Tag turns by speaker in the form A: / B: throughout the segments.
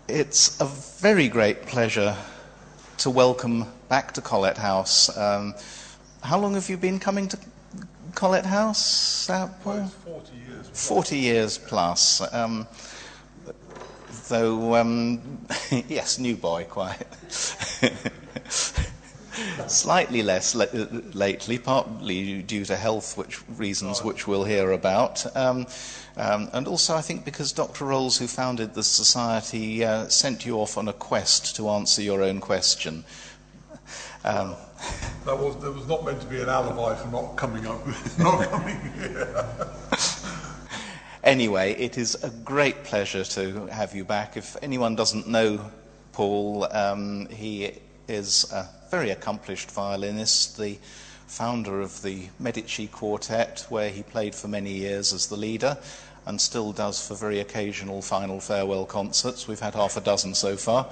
A: It's a very great pleasure to welcome back to Collett House. How long have you been coming to Collett House, Paul?
B: Well, it's 40 years.
A: 40 years plus. Yes, new boy, quite. Slightly less lately, partly due to health reasons, which we'll hear about. And also, I think, because Dr. Rolls, who founded the Society, sent you off on a quest to answer your own question.
B: There was not meant to be an alibi for not coming here.
A: Anyway, it is a great pleasure to have you back. If anyone doesn't know Paul, he is a very accomplished violinist, the founder of the Medici Quartet, where he played for many years as the leader, and still does for very occasional final farewell concerts. We've had half a dozen so far.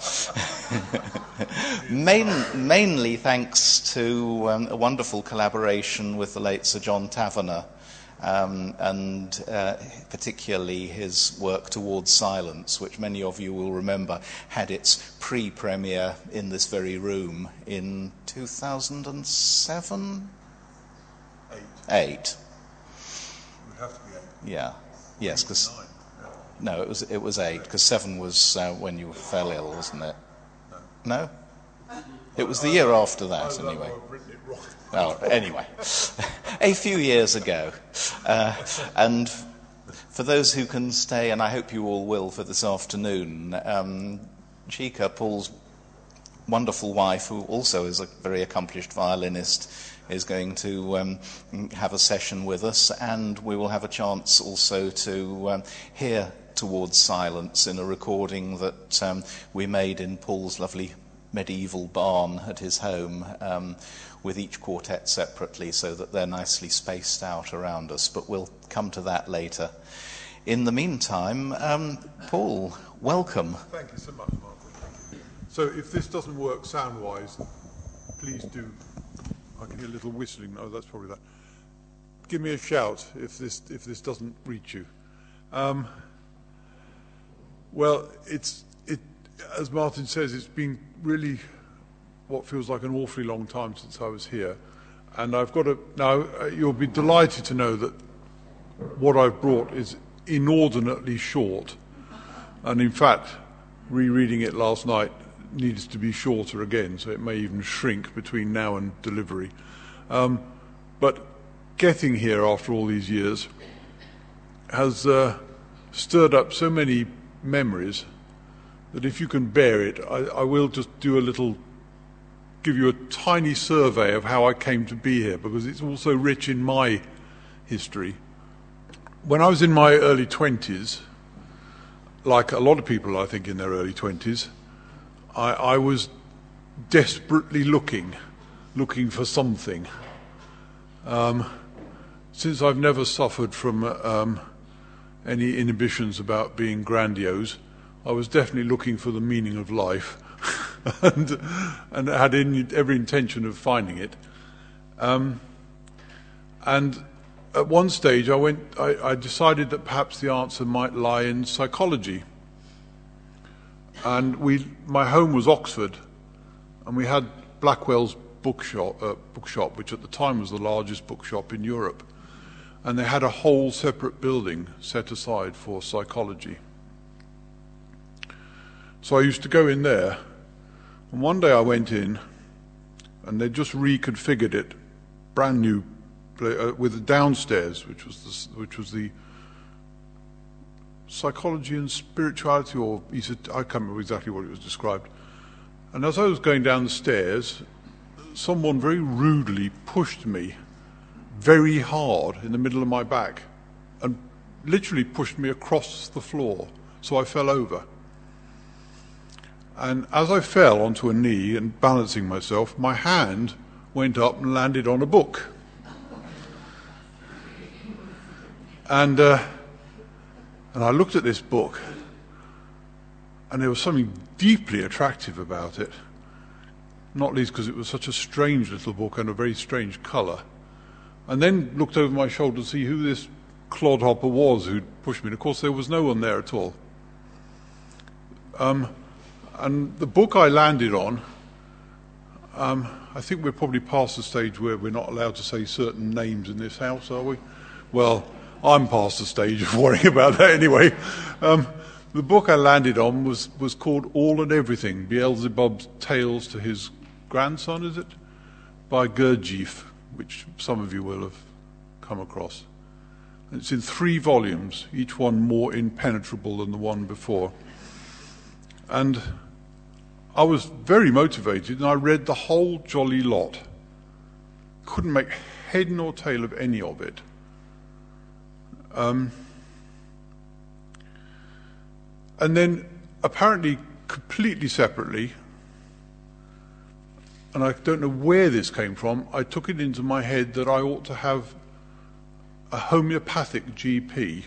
A: Mainly thanks to a wonderful collaboration with the late Sir John Taverner, and particularly his work Towards Silence, which many of you will remember had its pre-premiere in this very room in 2007? 8.
B: It would have to be 8.
A: Yeah. Yes, because... No, it was 8, because 7 was when you fell ill, wasn't it? No? It was the year after that, anyway.
B: I've written it wrong.
A: Oh, anyway, a few years ago. And for those who can stay, and I hope you all will for this afternoon, Chica, Paul's wonderful wife, who also is a very accomplished violinist, is going to have a session with us, and we will have a chance also to hear Towards Silence in a recording that we made in Paul's lovely medieval barn at his home, with each quartet separately so that they're nicely spaced out around us, but we'll come to that later. In the meantime, Paul, welcome.
B: Thank you so much, Martin. Thank you. So if this doesn't work sound-wise, please do. I can hear a little whistling. Oh, that's probably that. Give me a shout if this doesn't reach you. Well, as Martin says, it's been really what feels like an awfully long time since I was here, and I've got to now. You'll be delighted to know that what I've brought is inordinately short, and in fact, rereading it last night needs to be shorter again, so it may even shrink between now and delivery. But getting here after all these years has stirred up so many memories that if you can bear it, I will just give you a tiny survey of how I came to be here, because it's also rich in my history. When I was in my early 20s, like a lot of people I think in their early 20s, I was desperately looking for something. Since I've never suffered from any inhibitions about being grandiose, I was definitely looking for the meaning of life, and had every intention of finding it. And at one stage, I decided that perhaps the answer might lie in psychology. And my home was Oxford, and we had Blackwell's bookshop, which at the time was the largest bookshop in Europe, and they had a whole separate building set aside for psychology. So I used to go in there, and one day I went in, and they just reconfigured it, brand new, with the downstairs, which was the psychology and spirituality, or I can't remember exactly what it was described. And as I was going down the stairs, someone very rudely pushed me very hard in the middle of my back, and literally pushed me across the floor, so I fell over. And as I fell onto a knee and balancing myself, my hand went up and landed on a book. And I looked at this book, and there was something deeply attractive about it, not least because it was such a strange little book and a very strange colour. And then looked over my shoulder to see who this clodhopper was who'd pushed me. And of course, there was no one there at all. And the book I landed on, I think we're probably past the stage where we're not allowed to say certain names in this house, are we? Well, I'm past the stage of worrying about that anyway. The book I landed on was called All and Everything, Beelzebub's Tales to His Grandson, is it? By Gurdjieff, which some of you will have come across. It's in 3 volumes, each one more impenetrable than the one before. And I was very motivated, and I read the whole jolly lot. Couldn't make head nor tail of any of it. And then, apparently, completely separately, and I don't know where this came from, I took it into my head that I ought to have a homeopathic GP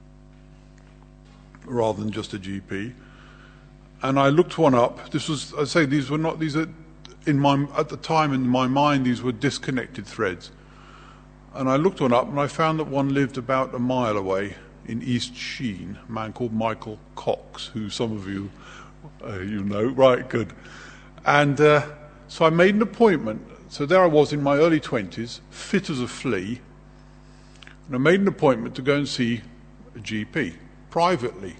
B: rather than just a GP. And I looked one up. This was, I say, these are at the time in my mind, these were disconnected threads. And I looked one up, and I found that one lived about a mile away in East Sheen, a man called Michael Cox, who some of you know. Right, good. And so I made an appointment. So there I was in my early 20s, fit as a flea, and I made an appointment to go and see a GP, privately.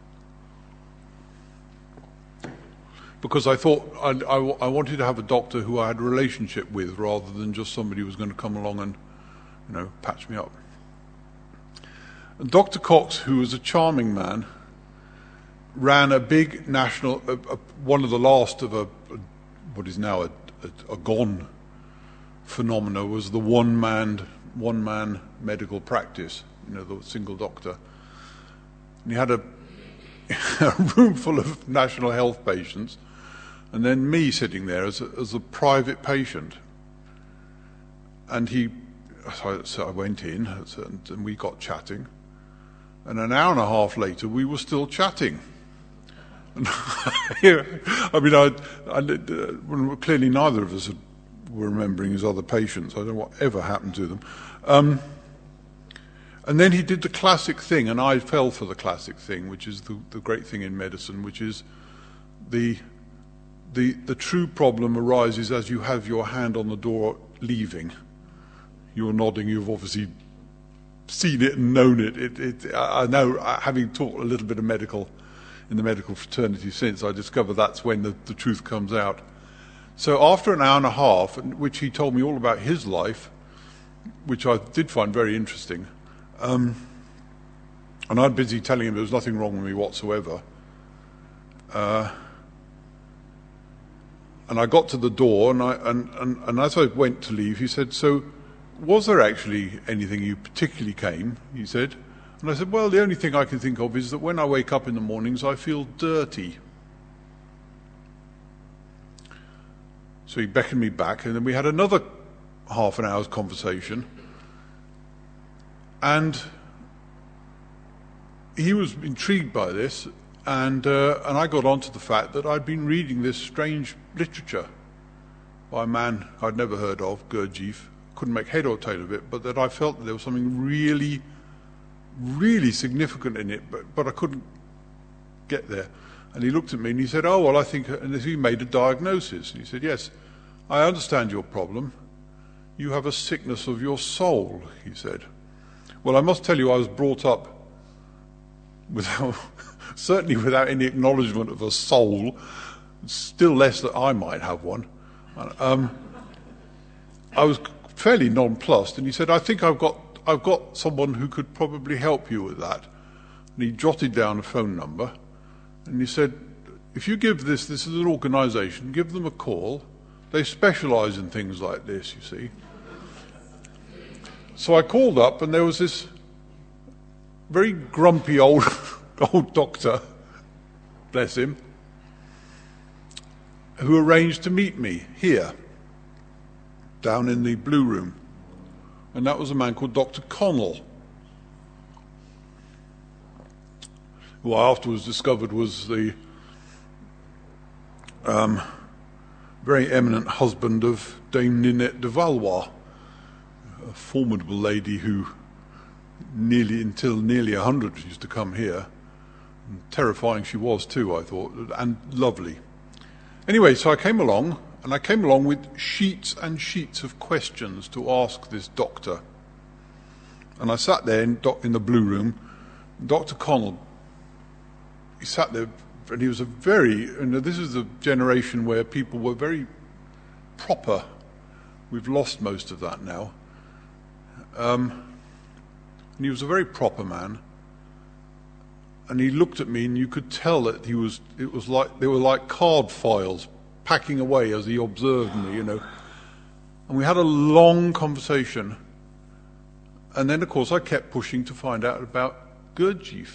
B: Because I thought I wanted to have a doctor who I had a relationship with rather than just somebody who was going to come along and, patch me up. And Dr. Cox, who was a charming man, ran a big national, one of the last of what is now a gone phenomena, was the one-man medical practice, the single doctor. And he had a room full of national health patients, and then me sitting there as a private patient. And so I went in, and we got chatting. And an hour and a half later, we were still chatting. And clearly neither of us were remembering his other patients. I don't know whatever happened to them. And then he did the classic thing, and I fell for the classic thing, which is the great thing in medicine, which is the true problem arises as you have your hand on the door leaving. You're nodding, you've obviously seen it and known it. I know, having taught a little bit of in the medical fraternity since, I discovered that's when the truth comes out. So after an hour and a half, in which he told me all about his life, which I did find very interesting, and I'm busy telling him there was nothing wrong with me whatsoever. And I got to the door, and as I went to leave, he said, "So, was there actually anything you particularly came?" he said. And I said, "Well, the only thing I can think of is that when I wake up in the mornings, I feel dirty." So he beckoned me back, and then we had another half an hour's conversation. And he was intrigued by this, and I got onto the fact that I'd been reading this strange literature by a man I'd never heard of, Gurdjieff. Couldn't make head or tail of it, but that I felt that there was something really, really significant in it, but I couldn't get there. And he looked at me and he said, "Oh, well, I think," and he made a diagnosis. And he said, "Yes, I understand your problem. You have a sickness of your soul," he said. Well, I must tell you, I was brought up certainly without any acknowledgement of a soul, still less that I might have one. I was fairly nonplussed, and he said, "I think I've got someone who could probably help you with that." And he jotted down a phone number, and he said, "If you give this is an organisation, give them a call. They specialise in things like this, you see." So I called up, and there was this very grumpy old doctor, bless him, who arranged to meet me here, down in the Blue Room. And that was a man called Dr. Connell, who I afterwards discovered was the very eminent husband of Dame Ninette de Valois, a formidable lady who until nearly 100 used to come here, Terrifying she was too, I thought, and lovely. Anyway, so I came along with sheets and sheets of questions to ask this doctor. And I sat there in the blue room. Dr. Connell, he sat there, and he was this is the generation where people were very proper. We've lost most of that now. And he was a very proper man. And he looked at me, and you could tell that they were like card files packing away as he observed me, And we had a long conversation. And then, of course, I kept pushing to find out about Gurdjieff.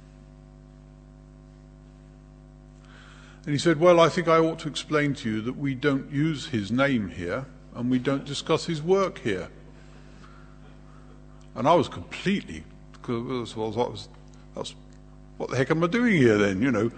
B: And he said, well, I think I ought to explain to you that we don't use his name here, and we don't discuss his work here. And I was completely, because what the heck am I doing here then, And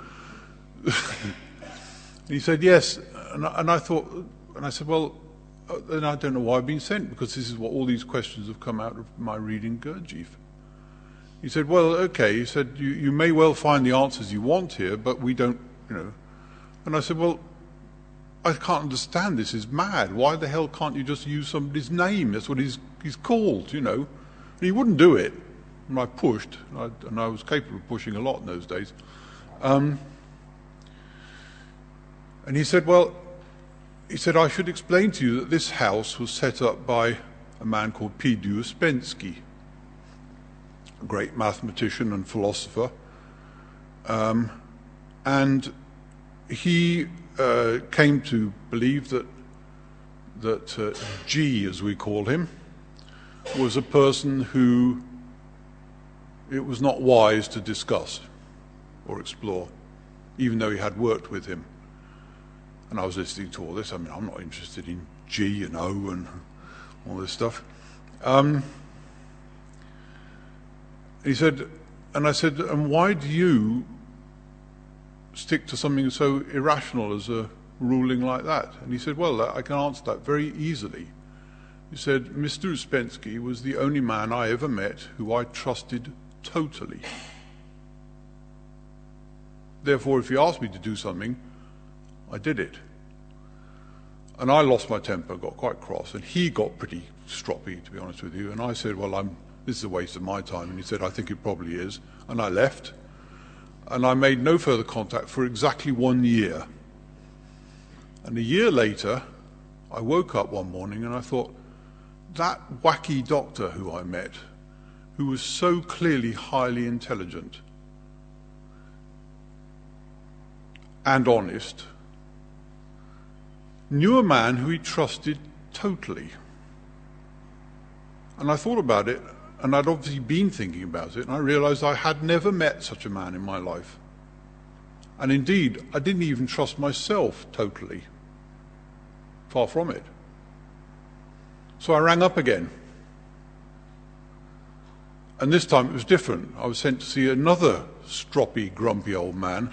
B: he said, yes. And I thought, and I said, well, then I don't know why I've been sent, because this is what all these questions have come out of my reading Gurdjieff. He said, well, okay. He said, you may well find the answers you want here, but we don't, And I said, well, I can't understand. This is mad. Why the hell can't you just use somebody's name? That's what he's called, And he wouldn't do it. And I pushed, and I was capable of pushing a lot in those days. And he said, I should explain to you that this house was set up by a man called P.D. Ouspensky, a great mathematician and philosopher. And he came to believe that G, as we call him, was a person who it was not wise to discuss or explore, even though he had worked with him. And I was listening to all this. I'm not interested in G and O and all this stuff. He said, and I said, and why do you stick to something so irrational as a ruling like that? And he said, well, I can answer that very easily. He said, Mr. Ouspensky was the only man I ever met who I trusted totally. Therefore, if he asked me to do something, I did it. And I lost my temper, got quite cross, and he got pretty stroppy, to be honest with you. And I said, well, this is a waste of my time. And he said, I think it probably is. And I left. And I made no further contact for exactly 1 year. And a year later, I woke up one morning and I thought, that wacky doctor who I met, who was so clearly highly intelligent and honest, knew a man who he trusted totally. And I thought about it, and I'd obviously been thinking about it, and I realized I had never met such a man in my life. And indeed, I didn't even trust myself totally. Far from it. So I rang up again. And this time it was different. I was sent to see another stroppy, grumpy old man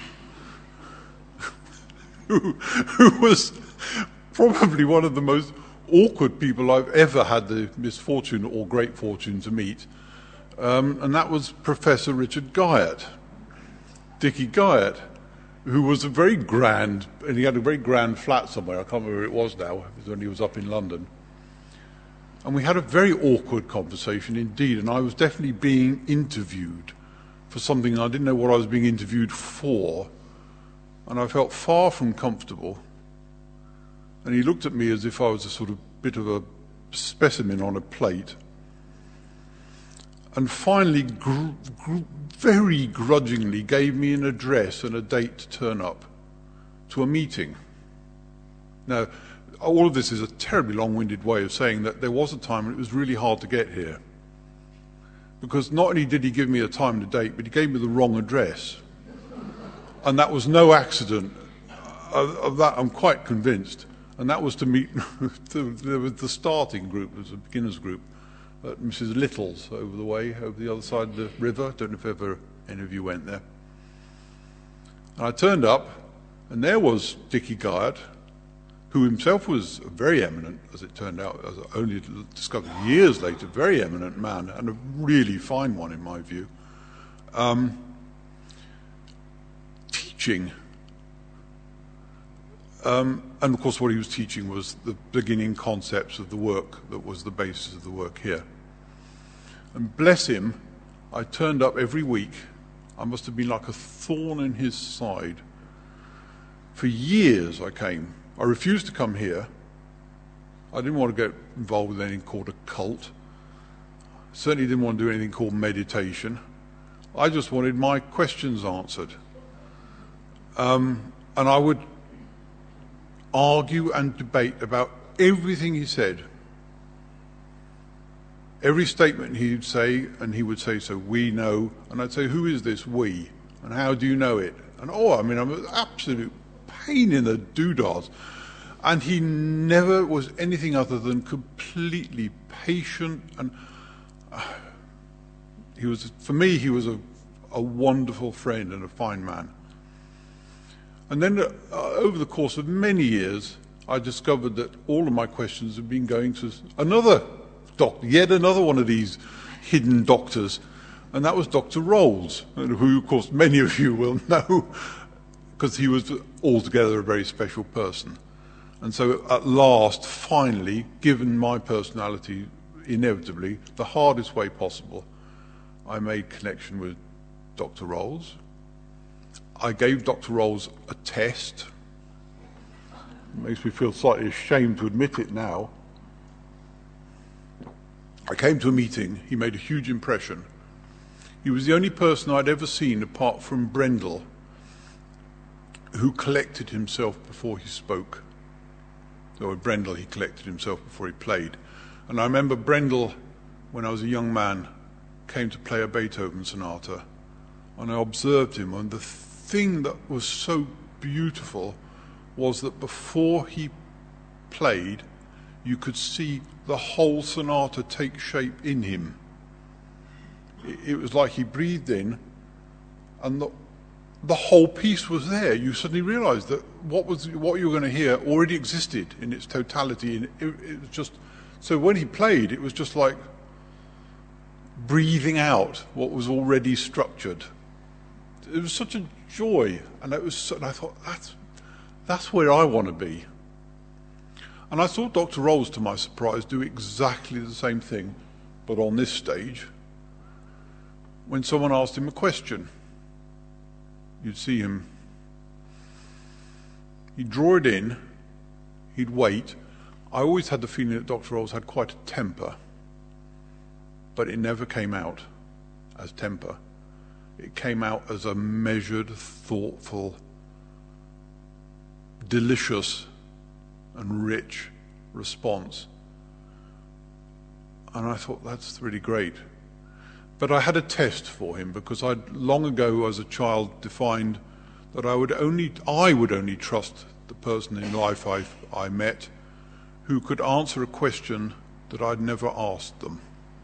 B: who was probably one of the most awkward people I've ever had the misfortune or great fortune to meet. And that was Professor Richard Guyot, Dickie Guyot, who was a very grand, and he had a very grand flat somewhere. I can't remember where it was now. It was when he was up in London. And we had a very awkward conversation indeed, and I was definitely being interviewed for something I didn't know what I was being interviewed for, and I felt far from comfortable. And he looked at me as if I was a sort of bit of a specimen on a plate. And finally, very grudgingly, gave me an address and a date to turn up to a meeting. Now, all of this is a terribly long-winded way of saying that there was a time when it was really hard to get here. Because not only did he give me a time and a date, but he gave me the wrong address. And that was no accident. Of that, I'm quite convinced. And that was to meet the starting group, it was a beginner's group, at Mrs. Little's over the way, over the other side of the river. I don't know if ever any of you went there. And I turned up, and there was Dickie Guyot, who himself was very eminent, as it turned out, as I only discovered years later, very eminent man, and a really fine one in my view. teaching. And of course what he was teaching was the beginning concepts of the work that was the basis of the work here. And bless him, I turned up every week. I must have been like a thorn in his side. For years I came. I refused to come here. I didn't want to get involved with anything called a cult. Certainly didn't want to do anything called meditation. I just wanted my questions answered. And I would argue and debate about everything he said. Every statement he'd say, and he would say, so we know, and I'd say, who is this we? And how do you know it? And I'm an absolute pain in the doodads. And he never was anything other than completely patient, and for me, he was a wonderful friend and a fine man. And then over the course of many years, I discovered that all of my questions had been going to another doctor, yet another one of these hidden doctors, and that was Dr. Rolls, who, of course, many of you will know, because he was altogether a very special person. And so at last, finally, given my personality, inevitably, the hardest way possible, I made connection with Dr. Rolls. I gave Dr. Rolls a test. It makes me feel slightly ashamed to admit it now. I came to a meeting. He made a huge impression. He was the only person I'd ever seen, apart from Brendel, who collected himself before he spoke. So with Brendel, he collected himself before he played. And I remember Brendel, when I was a young man, came to play a Beethoven sonata, and I observed him, and the thing that was so beautiful was that before he played, you could see the whole sonata take shape in him. It was like he breathed in, and the whole piece was there. You suddenly realized that what you were going to hear already existed in its totality. And it was just, so when he played, it was just like breathing out what was already structured. It was such a joy, and I thought, that's where I want to be. And I saw Dr. Rolls, to my surprise, do exactly the same thing, but on this stage. When someone asked him a question, you'd see him, he'd draw it in, he'd wait. I always had the feeling that Dr. Rolls had quite a temper, but it never came out as temper. It came out as a measured, thoughtful, delicious and rich response. And I thought, that's really great. But I had a test for him, because I'd long ago as a child defined that I would only trust the person in life I met who could answer a question that I'd never asked them.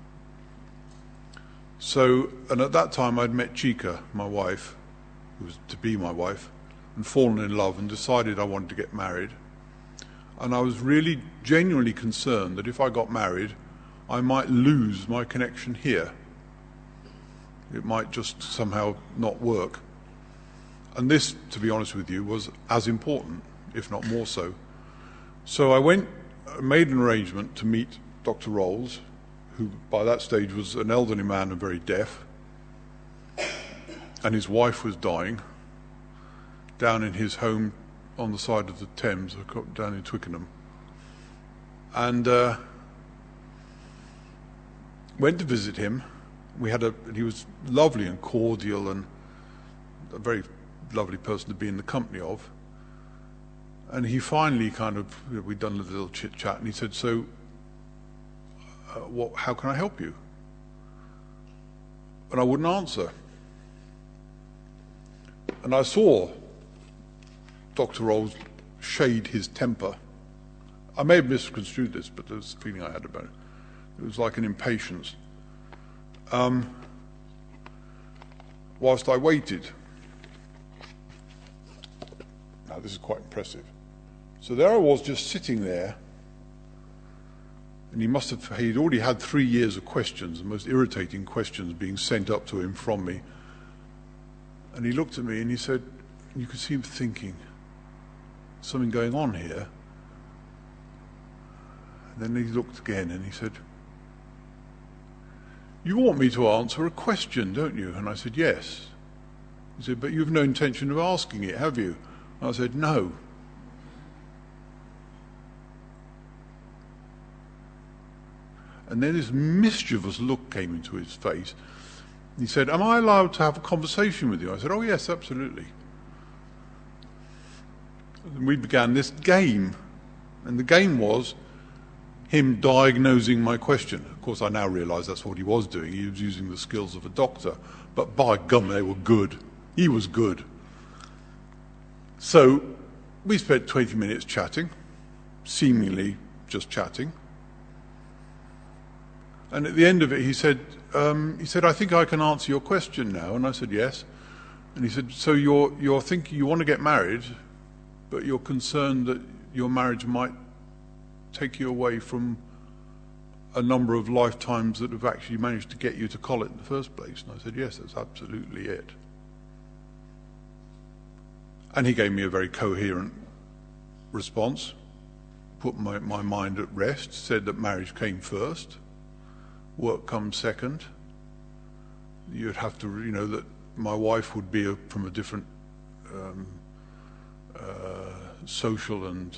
B: So, and at that time I'd met Chica, my wife, who was to be my wife, and fallen in love and decided I wanted to get married. And I was really genuinely concerned that if I got married, I might lose my connection here. It might just somehow not work. And this, to be honest with you, was as important, if not more so. So I made an arrangement to meet Dr. Rolls, who by that stage was an elderly man and very deaf, and his wife was dying, down in his home on the side of the Thames, down in Twickenham. And went to visit him. He was lovely and cordial and a very lovely person to be in the company of. And he finally we'd done a little chit-chat, and he said, so, how can I help you? And I wouldn't answer. And I saw Dr. Rolls shade his temper. I may have misconstrued this, but there's a feeling I had about it. It was like an impatience. Whilst I waited. Now this is quite impressive. So there I was, just sitting there, and he'd already had 3 years of questions, the most irritating questions being sent up to him from me. And he looked at me and he said, You could see him thinking, something going on here. And then he looked again and he said, "You want me to answer a question, don't you?" And I said, "Yes." He said, "But you've no intention of asking it, have you?" And I said, "No." And then this mischievous look came into his face. He said, "Am I allowed to have a conversation with you?" I said, "Oh yes, absolutely." And we began this game. And the game was him diagnosing my question. Of course, I now realise that's what he was doing. He was using the skills of a doctor. But by gum, they were good. He was good. So we spent 20 minutes chatting, seemingly just chatting. And at the end of it, he said, "I think I can answer your question now." And I said, "Yes." And he said, "So you're thinking you want to get married, but you're concerned that your marriage might take you away from a number of lifetimes that have actually managed to get you to Collet in the first place." And I said, "Yes, that's absolutely it." And he gave me a very coherent response, put my mind at rest, said that marriage came first, work comes second. You'd have to, that my wife would be from a different social and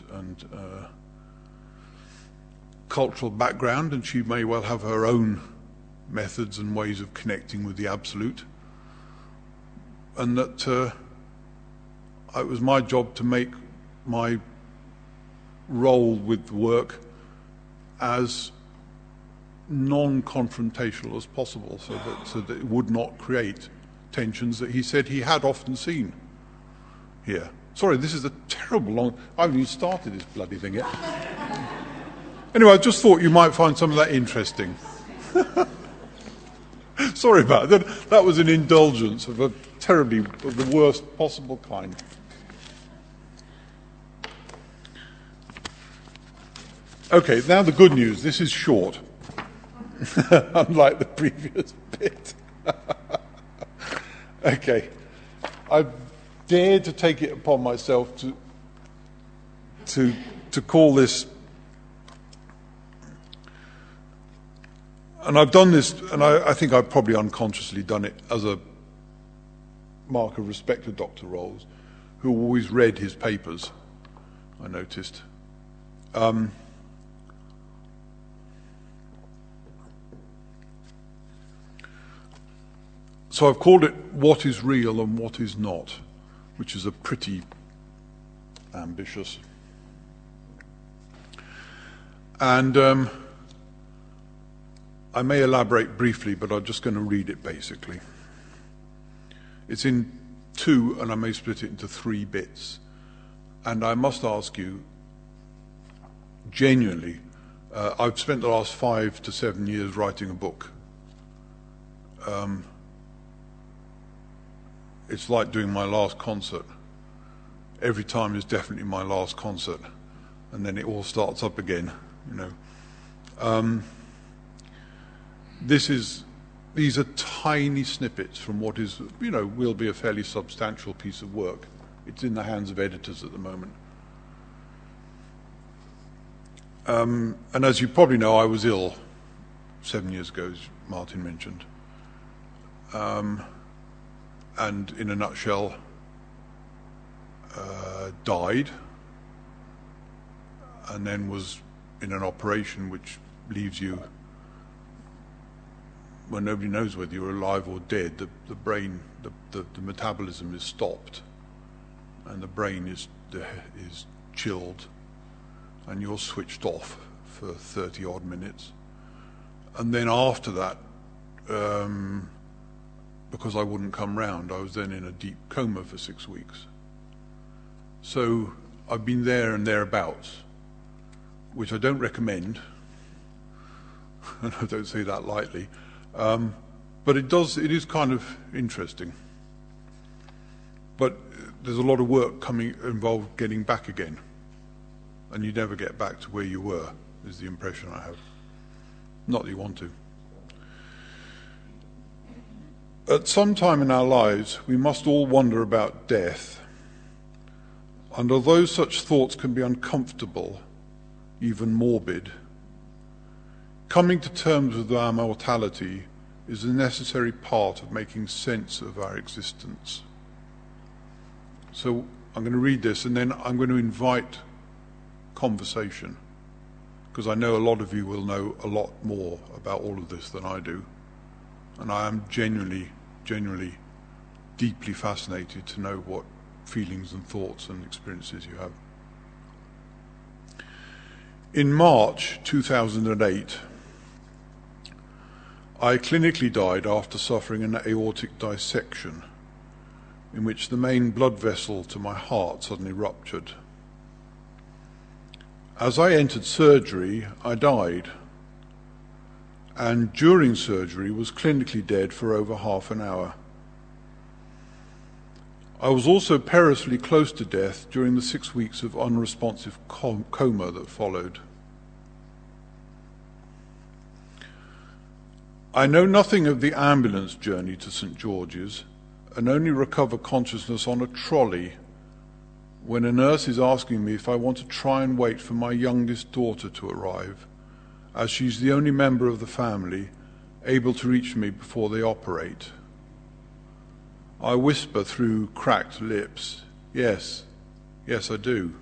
B: cultural background, and she may well have her own methods and ways of connecting with the absolute, and that it was my job to make my role with work as non-confrontational as possible, so that it would not create tensions that he said he had often seen here. Sorry, this is a terrible long... I haven't even started this bloody thing yet. Anyway, I just thought you might find some of that interesting. Sorry about that. That was an indulgence of the worst possible kind. Okay, now the good news. This is short, unlike the previous bit. Okay, I dared to take it upon myself to call this, and I've done this, and I think I've probably unconsciously done it as a mark of respect to Dr. Rolls, who always read his papers, I noticed. So I've called it What is Real and What is Not, which is a pretty ambitious. And I may elaborate briefly, but I'm just going to read it basically. It's in two, and I may split it into three bits. And I must ask you, genuinely, I've spent the last 5 to 7 years writing a book. It's like doing my last concert. Every time is definitely my last concert, and then it all starts up again, These are tiny snippets from what is, will be a fairly substantial piece of work. It's in the hands of editors at the moment. And as you probably know, I was ill 7 years ago, as Martin mentioned. And in a nutshell, died, and then was in an operation which leaves you, when nobody knows whether you're alive or dead. The brain, the metabolism is stopped, and the brain is chilled, and you're switched off for 30 odd minutes. And then after that, because I wouldn't come round, I was then in a deep coma for 6 weeks. So I've been there and thereabouts, which I don't recommend, and I don't say that lightly, but it is kind of interesting. But there's a lot of work involved getting back again, and you never get back to where you were, is the impression I have. Not that you want to. At some time in our lives, we must all wonder about death, And although such thoughts can be uncomfortable, even morbid, coming to terms with our mortality is a necessary part of making sense of our existence. So I'm going to read this and then I'm going to invite conversation, because I know a lot of you will know a lot more about all of this than I do. And I am genuinely deeply fascinated to know what feelings and thoughts and experiences you have. In March 2008, I clinically died after suffering an aortic dissection in which the main blood vessel to my heart suddenly ruptured. As I entered surgery, I died, and during surgery was clinically dead for over half an hour. I was also perilously close to death during the 6 weeks of unresponsive coma that followed. I know nothing of the ambulance journey to St. George's and only recover consciousness on a trolley when a nurse is asking me if I want to try and wait for my youngest daughter to arrive, as she's the only member of the family able to reach me before they operate. I whisper through cracked lips, yes, I do.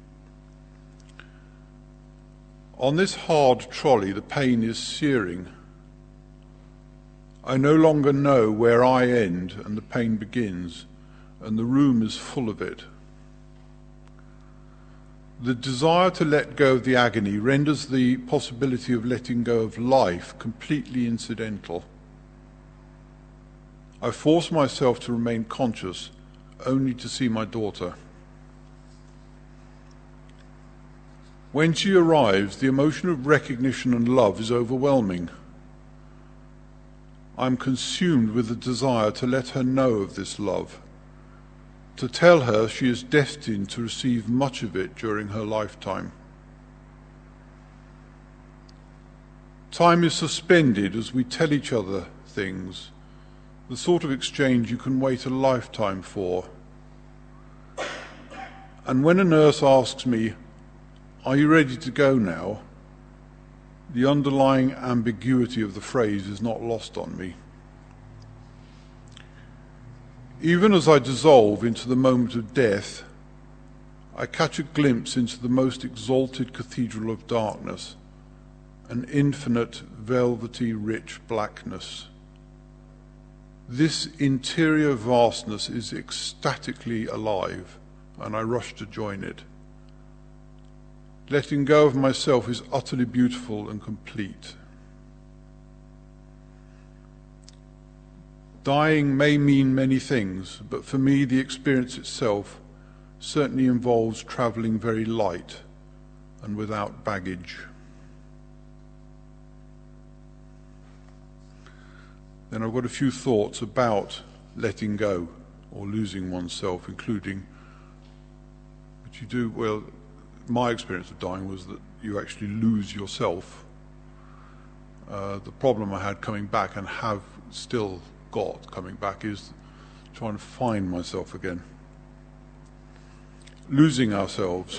B: On this hard trolley, the pain is searing. I no longer know where I end and the pain begins, and the room is full of it. The desire to let go of the agony renders the possibility of letting go of life completely incidental. I force myself to remain conscious only to see my daughter. When she arrives, the emotion of recognition and love is overwhelming. I am consumed with the desire to let her know of this love, to tell her she is destined to receive much of it during her lifetime. Time is suspended as we tell each other things, the sort of exchange you can wait a lifetime for. And when a nurse asks me, "Are you ready to go now?" the underlying ambiguity of the phrase is not lost on me. Even as I dissolve into the moment of death, I catch a glimpse into the most exalted cathedral of darkness, an infinite, velvety, rich blackness. This interior vastness is ecstatically alive, and I rush to join it. Letting go of myself is utterly beautiful and complete. Dying may mean many things, but for me the experience itself certainly involves travelling very light and without baggage. Then I've got a few thoughts about letting go or losing oneself, including what you do. Well, my experience of dying was that you actually lose yourself. The problem I had coming back, and have still got coming back, is trying to find myself again. Losing ourselves.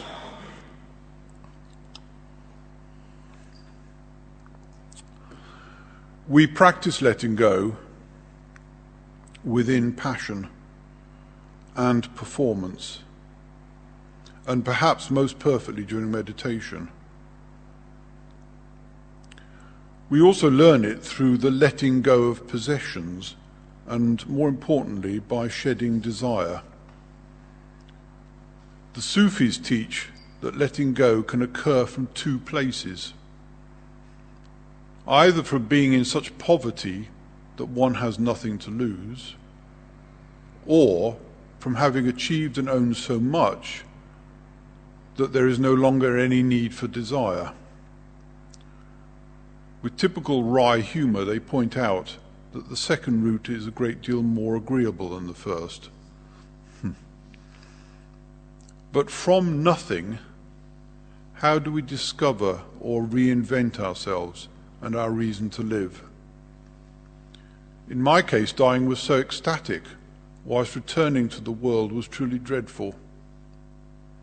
B: We practice letting go within passion and performance, and perhaps most perfectly during meditation. We also learn it through the letting go of possessions, and more importantly, by shedding desire. The Sufis teach that letting go can occur from two places: either from being in such poverty that one has nothing to lose, or from having achieved and owned so much that there is no longer any need for desire. With typical wry humour, they point out that the second route is a great deal more agreeable than the first. But from nothing, how do we discover or reinvent ourselves and our reason to live? In my case, dying was so ecstatic, whilst returning to the world was truly dreadful.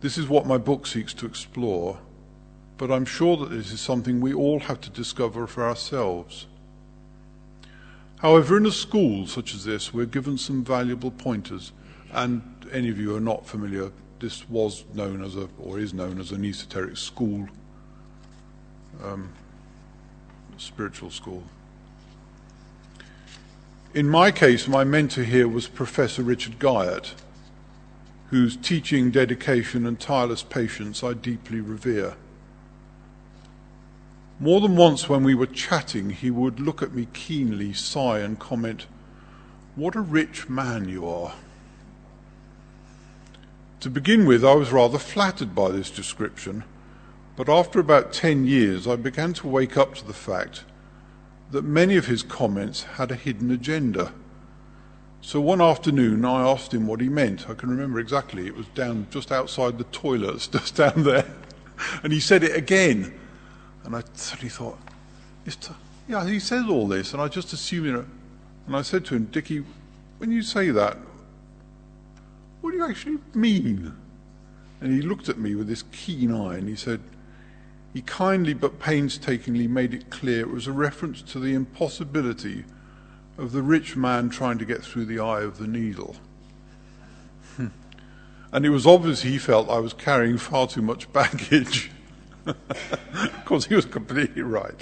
B: This is what my book seeks to explore, but I'm sure that this is something we all have to discover for ourselves. However, in a school such as this, we're given some valuable pointers, and any of you who are not familiar, this was known as or is known as an esoteric school, spiritual school. In my case, my mentor here was Professor Richard Guyot, whose teaching, dedication and tireless patience I deeply revere. More than once when we were chatting, he would look at me keenly, sigh and comment, "What a rich man you are." To begin with, I was rather flattered by this description, but after about 10 years I began to wake up to the fact that many of his comments had a hidden agenda. So one afternoon I asked him what he meant. I can remember exactly. It was down just outside the toilets, just down there. And he said it again. And I suddenly thought, yeah, he says all this, and I just assumed, and I said to him, "Dickie, when you say that, what do you actually mean?" And he looked at me with this keen eye, and he said, he kindly but painstakingly made it clear it was a reference to the impossibility of the rich man trying to get through the eye of the needle. And it was obvious he felt I was carrying far too much baggage. Of course, he was completely right.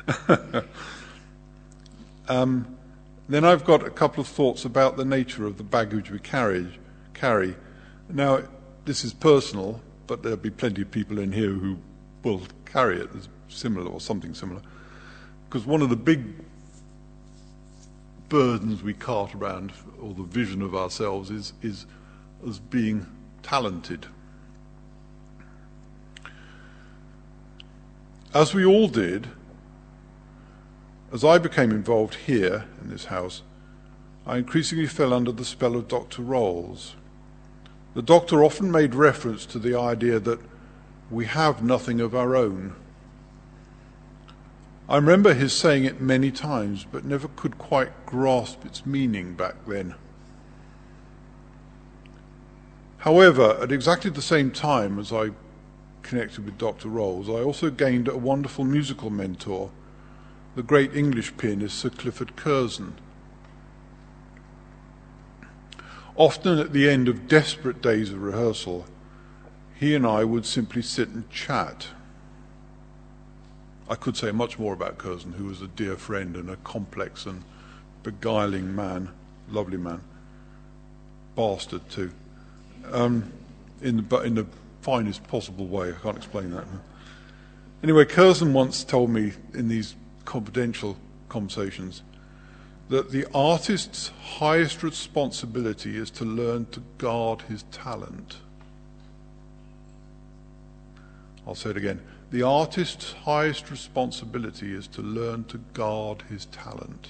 B: Then I've got a couple of thoughts about the nature of the baggage we carry. Now, this is personal, but there'll be plenty of people in here who will carry it as similar or something similar. Because one of the big burdens we cart around, or the vision of ourselves, is as being talented. As we all did, as I became involved here in this house, I increasingly fell under the spell of Dr. Rolls. The doctor often made reference to the idea that we have nothing of our own. I remember his saying it many times, but never could quite grasp its meaning back then. However, at exactly the same time as I connected with Dr. Rolls, I also gained a wonderful musical mentor, the great English pianist Sir Clifford Curzon. Often at the end of desperate days of rehearsal, he and I would simply sit and chat. I could say much more about Curzon, who was a dear friend and a complex and beguiling man, lovely man, bastard too, in the finest possible way. I can't explain that. Anyway, Curzon once told me in these confidential conversations that the artist's highest responsibility is to learn to guard his talent. I'll say it again. The artist's highest responsibility is to learn to guard his talent.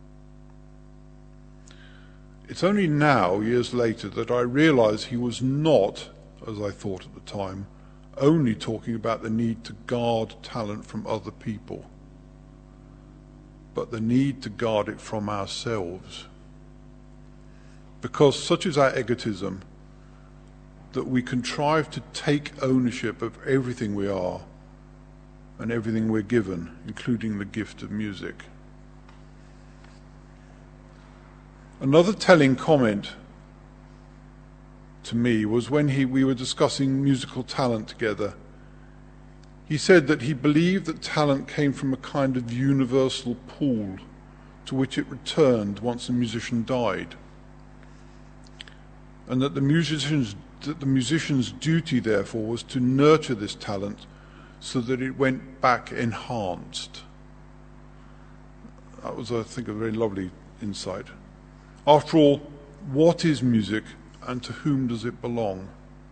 B: It's only now, years later, that I realize he was not, as I thought at the time, only talking about the need to guard talent from other people, but the need to guard it from ourselves. Because such is our egotism, that we contrive to take ownership of everything we are and everything we're given, including the gift of music. Another telling comment to me was when we were discussing musical talent together. He said that he believed that talent came from a kind of universal pool to which it returned once a musician died, and that the musician's duty, therefore, was to nurture this talent so that it went back enhanced. That was, I think, a very lovely insight. After all, what is music and to whom does it belong?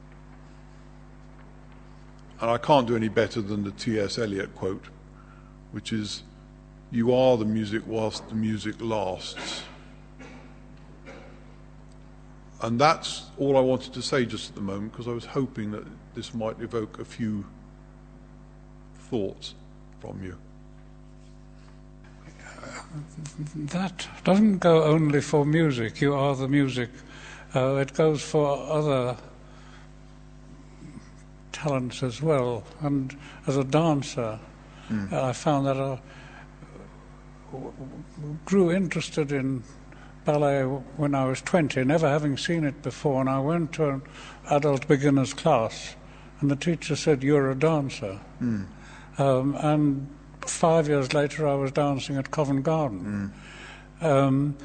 B: And I can't do any better than the T.S. Eliot quote, which is, "You are the music whilst the music lasts." And that's all I wanted to say just at the moment, because I was hoping that this might evoke a few thoughts from you.
C: That doesn't go only for music. You are the music. It goes for other talents as well. And as a dancer, I found that I grew interested in ballet when I was 20, never having seen it before. And I went to an adult beginners class, and the teacher said, "You're a dancer." And 5 years later, I was dancing at Covent Garden. And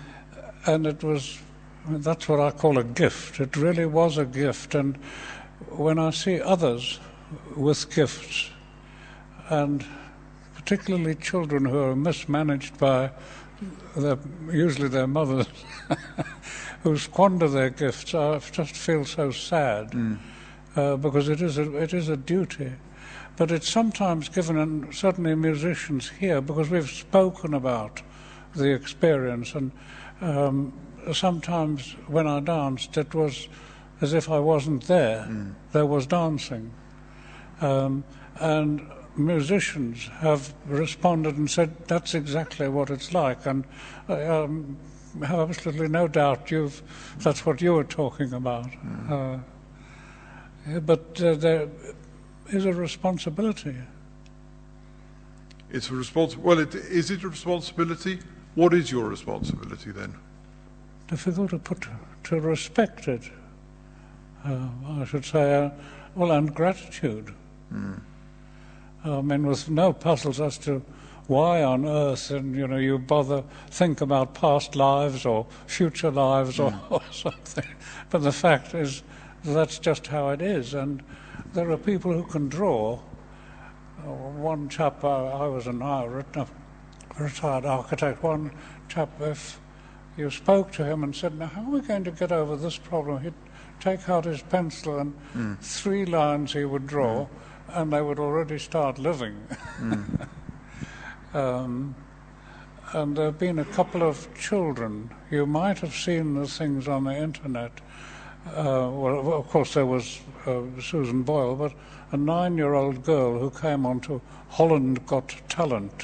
C: that's what I call a gift. It really was a gift. And when I see others with gifts, and particularly children who are mismanaged by usually their mothers, who squander their gifts, I just feel so sad, because it is a duty. But it's sometimes given, and certainly musicians here, because we've spoken about the experience, and sometimes when I danced, it was as if I wasn't there. There was dancing. And musicians have responded and said, that's exactly what it's like. And I have absolutely no doubt that's what you were talking about. But there is a responsibility.
B: It's a responsibility. Well, is it a responsibility? What is your responsibility then?
C: Difficult to respect it. I should say, and gratitude. I mean, with no puzzles as to why on earth, and you bother think about past lives or future lives or something. But the fact is, that's just how it is. And there are people who can draw. One chap, I was a retired architect. One chap, if you spoke to him and said, "Now, how are we going to get over this problem?" He'd take out his pencil and 3 lines he would draw, and they would already start living. And there have been a couple of children. You might have seen the things on the internet. Well, of course, there was Susan Boyle, but a 9-year-old girl who came onto Holland Got Talent,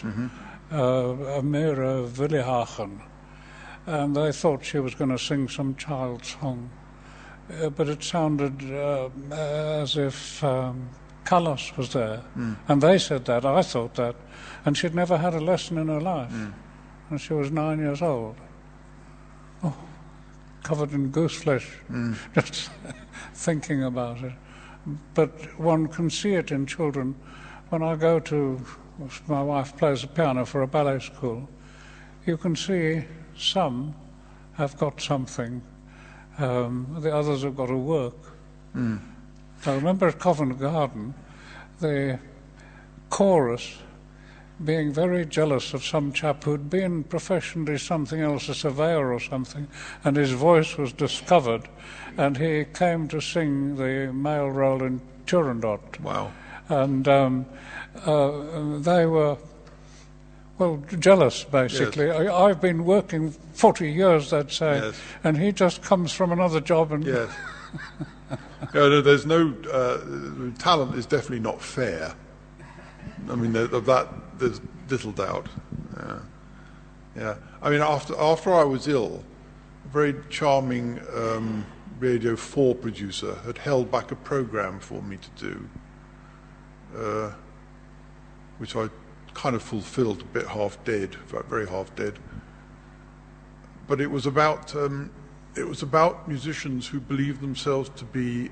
C: Amira Willihagen, and they thought she was going to sing some child song, but it sounded as if Callas was there, and they said that, I thought that, and she'd never had a lesson in her life, and she was 9 years old. Oh, covered in goose flesh, just thinking about it. But one can see it in children. When I go to, my wife plays the piano for a ballet school, you can see some have got something, the others have got to work. I remember at Covent Garden, the chorus being very jealous of some chap who'd been professionally something else, a surveyor or something, and his voice was discovered, and he came to sing the male role in Turandot.
B: Wow.
C: And they were, jealous, basically.
B: Yes.
C: I've been working 40 years, they'd say,
B: Yes.
C: and he just comes from another job. And
B: Yes. No, there's no... talent is definitely not fair. I mean, of that, there's little doubt. Yeah. I mean, after I was ill, a very charming Radio 4 producer had held back a program for me to do, which I kind of fulfilled, a bit half dead, very half dead. But it was about musicians who believed themselves to be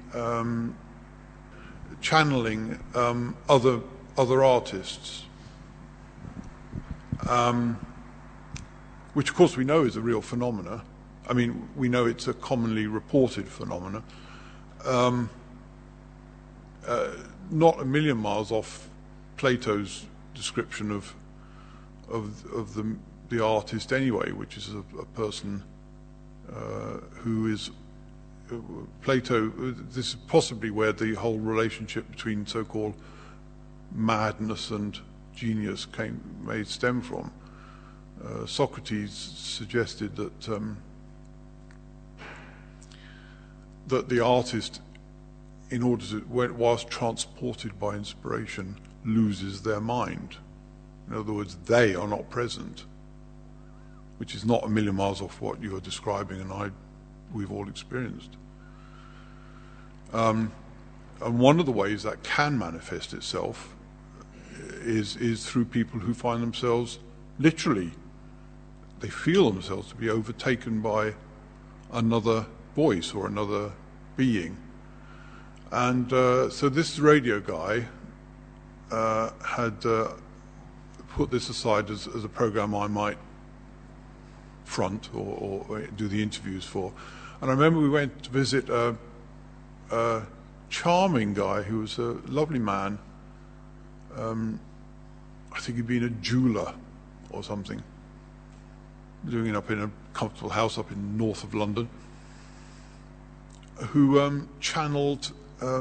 B: channeling other artists, which of course we know is a real phenomena. I mean, we know it's a commonly reported phenomena, not a million miles off Plato's description of the artist anyway, which is a person who is Plato. This is possibly where the whole relationship between so-called madness and genius may stem from. Socrates suggested that the artist, in order to, whilst transported by inspiration, loses their mind. In other words, they are not present, which is not a million miles off what you are describing, and we've all experienced. And one of the ways that can manifest itself is through people who find themselves literally, they feel themselves to be overtaken by another voice or another being. And so this radio guy had put this aside as a program I might front or do the interviews for. And I remember we went to visit a charming guy who was a lovely man. I think he'd been a jeweler or something, doing it up in a comfortable house up in north of London, who channeled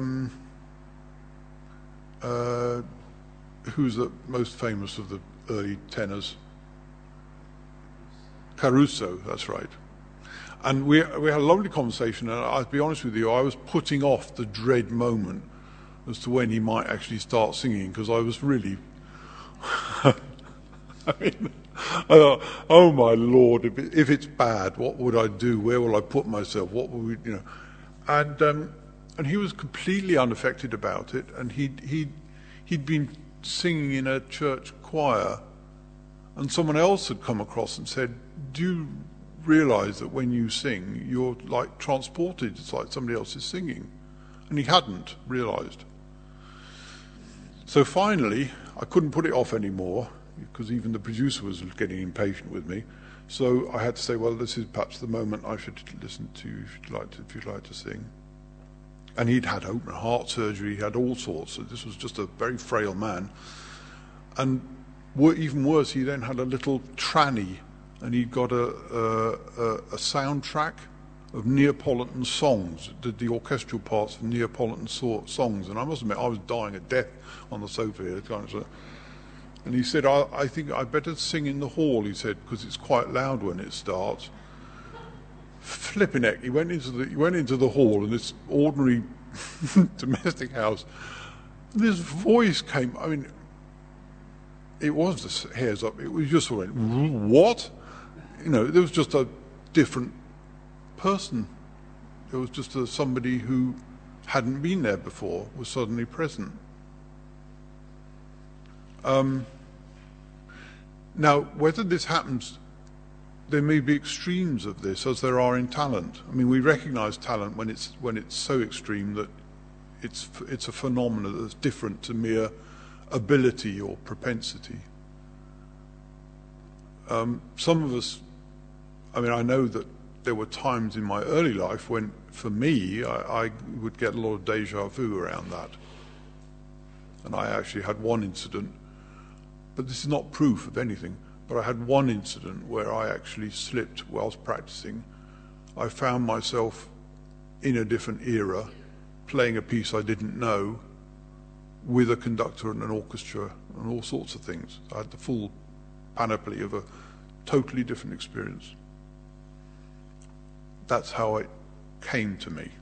B: who's the most famous of the early tenors? Caruso, that's right. And we had a lovely conversation, and I'll be honest with you, I was putting off the dread moment as to when he might actually start singing, because I was really... I thought, oh my Lord, if it's bad, what would I do? Where will I put myself? What will we, you know? And he was completely unaffected about it, and he'd been singing in a church choir, and someone else had come across and said, do you realize that when you sing, you're like transported? It's like somebody else is singing. And he hadn't realized. So finally, I couldn't put it off anymore, because even the producer was getting impatient with me. So I had to say, well, this is perhaps the moment I should listen to you if you'd like to sing. And he'd had open heart surgery, he had all sorts. So this was just a very frail man. And even worse, he then had a little tranny, and he'd got a soundtrack of Neapolitan songs, did the orchestral parts of Neapolitan songs. And I must admit, I was dying of death on the sofa here. And he said, I think I'd better sing in the hall, he said, because it's quite loud when it starts. Flipping heck, he went into the hall in this ordinary domestic house. This voice came, I mean, it was the hairs up, it was just sort of, what? You know, there was just a different person. It was just somebody who hadn't been there before was suddenly present. Now, whether this happens, there may be extremes of this, as there are in talent. I mean, we recognise talent when it's so extreme that it's a phenomenon that's different to mere ability or propensity. Some of us, I mean, I know that there were times in my early life when, for me, I would get a lot of déjà vu around that. And I actually had one incident, but this is not proof of anything, but I had one incident where I actually slipped whilst practicing. I found myself in a different era, playing a piece I didn't know, with a conductor and an orchestra and all sorts of things. I had the full panoply of a totally different experience. That's how it came to me.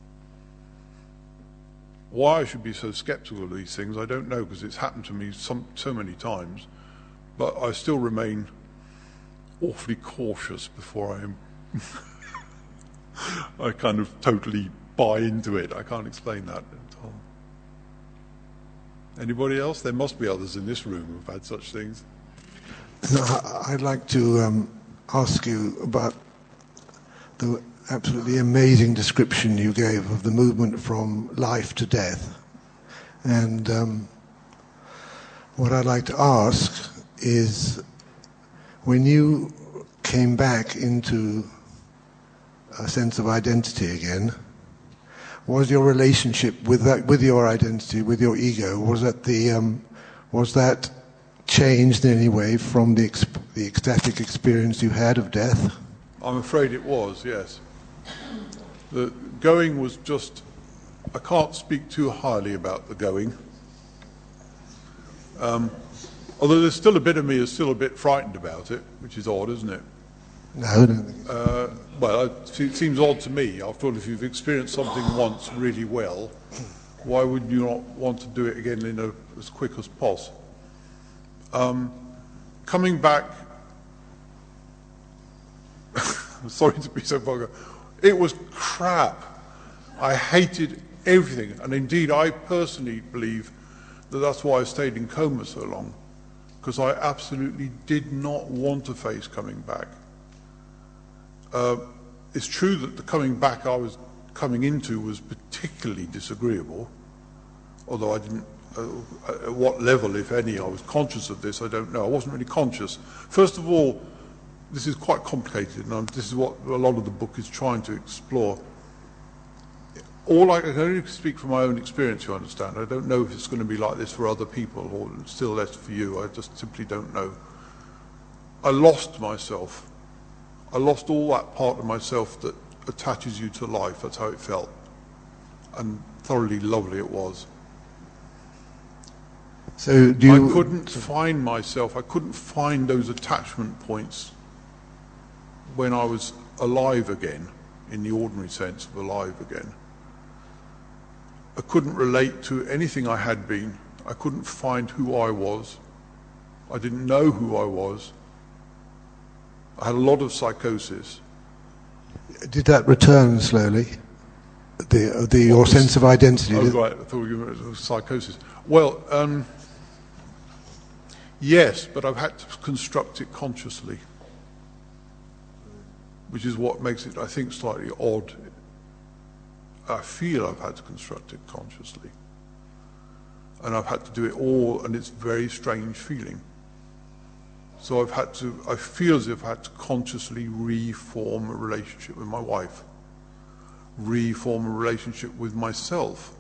B: Why I should be so skeptical of these things, I don't know, because it's happened to me so many times, but I still remain awfully cautious before I kind of totally buy into it. I can't explain that at all. Anybody else? There must be others in this room who've had such things.
D: No, I'd like to ask you about the absolutely amazing description you gave of the movement from life to death. And what I'd like to ask is, when you came back into a sense of identity again, was your relationship with that, with your identity, with your ego, was that changed in any way from the ecstatic experience you had of death?
B: I'm afraid it was, yes. The going was just, I can't speak too highly about the going. Although there's still a bit of me is still a bit frightened about it, which is odd, isn't it?
D: No, I don't think so.
B: Well, it seems odd to me. After all, if you've experienced something once really well, why would you not want to do it again as quick as possible? Coming back, I'm sorry to be so vulgar, it was crap. I hated everything. And indeed, I personally believe that that's why I stayed in coma so long, because I absolutely did not want to face coming back. It's true that the coming back I was coming into was particularly disagreeable, although I didn't, at what level, if any, I was conscious of this, I don't know. I wasn't really conscious. First of all, this is quite complicated, and this is what a lot of the book is trying to explore. I can only speak from my own experience, you understand. I don't know if it's going to be like this for other people, or still less for you. I just simply don't know. I lost myself. I lost all that part of myself that attaches you to life. That's how it felt. And thoroughly lovely it was.
D: So
B: I couldn't find myself. I couldn't find those attachment points when I was alive again, in the ordinary sense of alive again. I couldn't relate to anything I had been. I couldn't find who I was. I didn't know who I was. I had a lot of psychosis.
D: Did that return slowly? Your sense of identity?
B: Oh, right. I thought you were psychosis. Well, yes, but I've had to construct it consciously, which is what makes it, I think, slightly odd. I feel I've had to construct it consciously. And I've had to do it all, and it's a very strange feeling. So I feel as if I've had to consciously reform a relationship with my wife, reform a relationship with myself.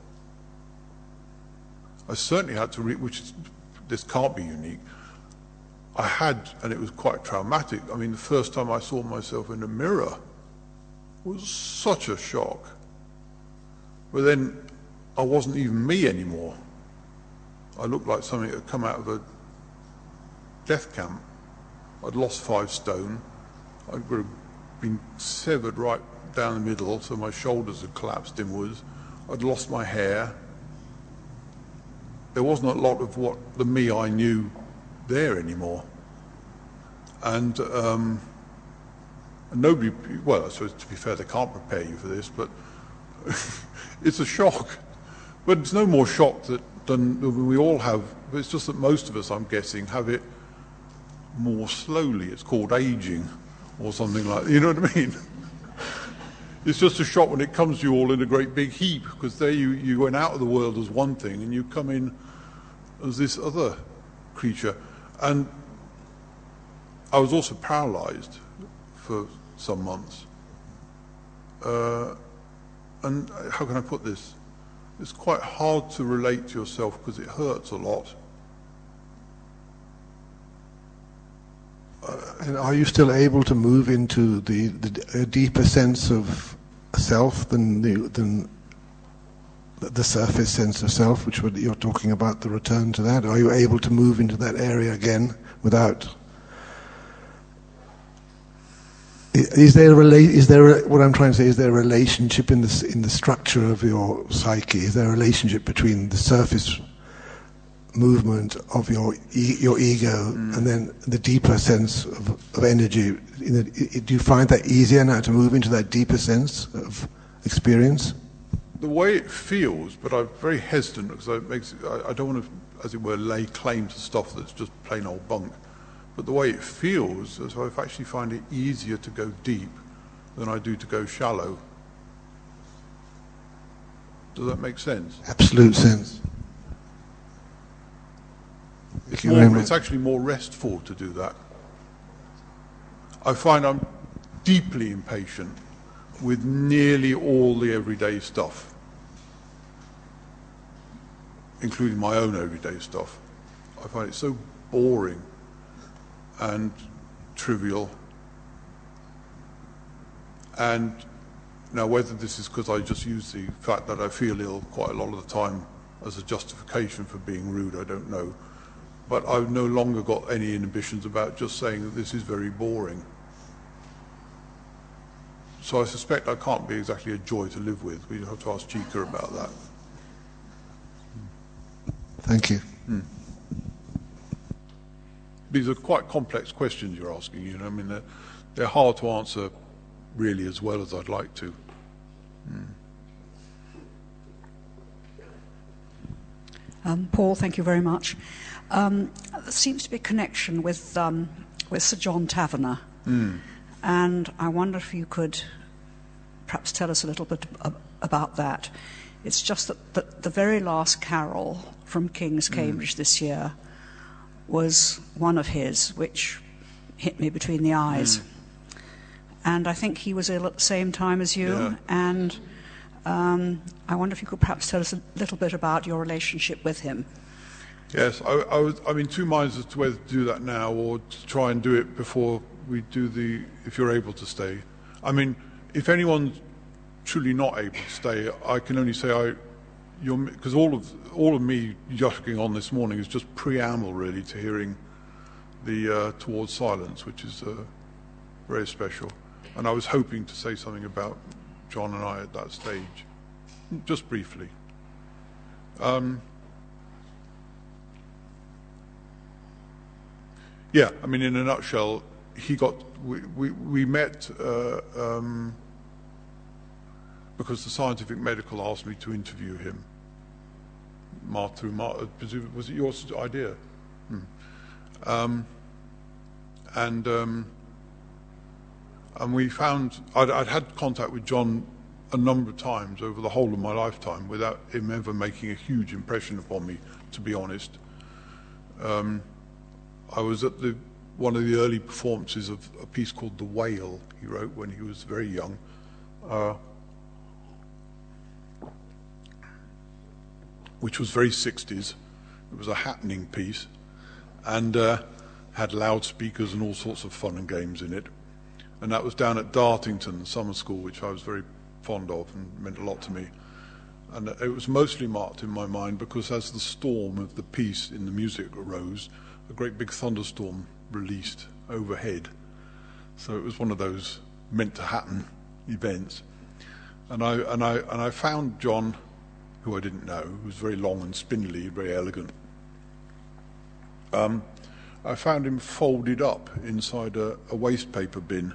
B: I certainly had to, this can't be unique. I had, and it was quite traumatic. I mean, the first time I saw myself in a mirror was such a shock. But then I wasn't even me anymore. I looked like something that had come out of a death camp. I'd lost 5 stone. I'd been severed right down the middle, so my shoulders had collapsed inwards. I'd lost my hair. There wasn't a lot of what the me I knew there anymore. And nobody, well, I suppose to be fair, they can't prepare you for this, but it's a shock. But it's no more shock than we all have. But it's just that most of us, I'm guessing, have it more slowly. It's called aging or something like that. You know what I mean? It's just a shock when it comes to you all in a great big heap, because there you went out of the world as one thing and you come in as this other creature. And I was also paralyzed for some months. And how can I put this? It's quite hard to relate to yourself because it hurts a lot.
D: And are you still able to move into a deeper sense of self than the surface sense of self, which you're talking about, the return to that? Are you able to move into that area again without? What I'm trying to say, is there a relationship in the structure of your psyche? Is there a relationship between the surface movement of your ego and then the deeper sense of energy? Do you find that easier now to move into that deeper sense of experience?
B: The way it feels, but I'm very hesitant because I don't want to, as it were, lay claim to stuff that's just plain old bunk. But the way it feels is I actually find it easier to go deep than I do to go shallow. Does that make sense?
D: Absolute sense.
B: It's actually more restful to do that. I find I'm deeply impatient with nearly all the everyday stuff, including my own everyday stuff. I find it so boring and trivial. And now, whether this is because I just use the fact that I feel ill quite a lot of the time as a justification for being rude, I don't know. But I've no longer got any inhibitions about just saying that this is very boring. So I suspect I can't be exactly a joy to live with. We'd have to ask Chika about that.
D: Thank you.
B: These are quite complex questions you're asking, you know. I mean, they're hard to answer really as well as I'd like to.
E: Paul, thank you very much. There seems to be a connection with Sir John Taverner, and I wonder if you could perhaps tell us a little bit about that. It's just that the very last carol from King's Cambridge this year was one of his, which hit me between the eyes. And I think he was ill at the same time as you, and I wonder if you could perhaps tell us a little bit about your relationship with him.
B: Yes, I'm in two minds as to whether to do that now or to try and do it before we do if you're able to stay. I mean, if anyone's truly not able to stay, I can only say because all of me yucking on this morning is just preamble really to hearing the Towards Silence, which is very special. And I was hoping to say something about John and I at that stage, just briefly. Yeah, I mean, in a nutshell, we met because the Scientific Medical asked me to interview him. Was it your idea? And we found I'd had contact with John a number of times over the whole of my lifetime without him ever making a huge impression upon me, to be honest. I was at one of the early performances of a piece called The Whale he wrote when he was very young. Which was very 60s. It was a happening piece and had loudspeakers and all sorts of fun and games in it. And that was down at Dartington Summer School, which I was very fond of and meant a lot to me. And it was mostly marked in my mind because as the storm of the piece in the music arose, a great big thunderstorm released overhead. So it was one of those meant to happen events. And I found John, who I didn't know, who was very long and spindly, very elegant. I found him folded up inside a waste paper bin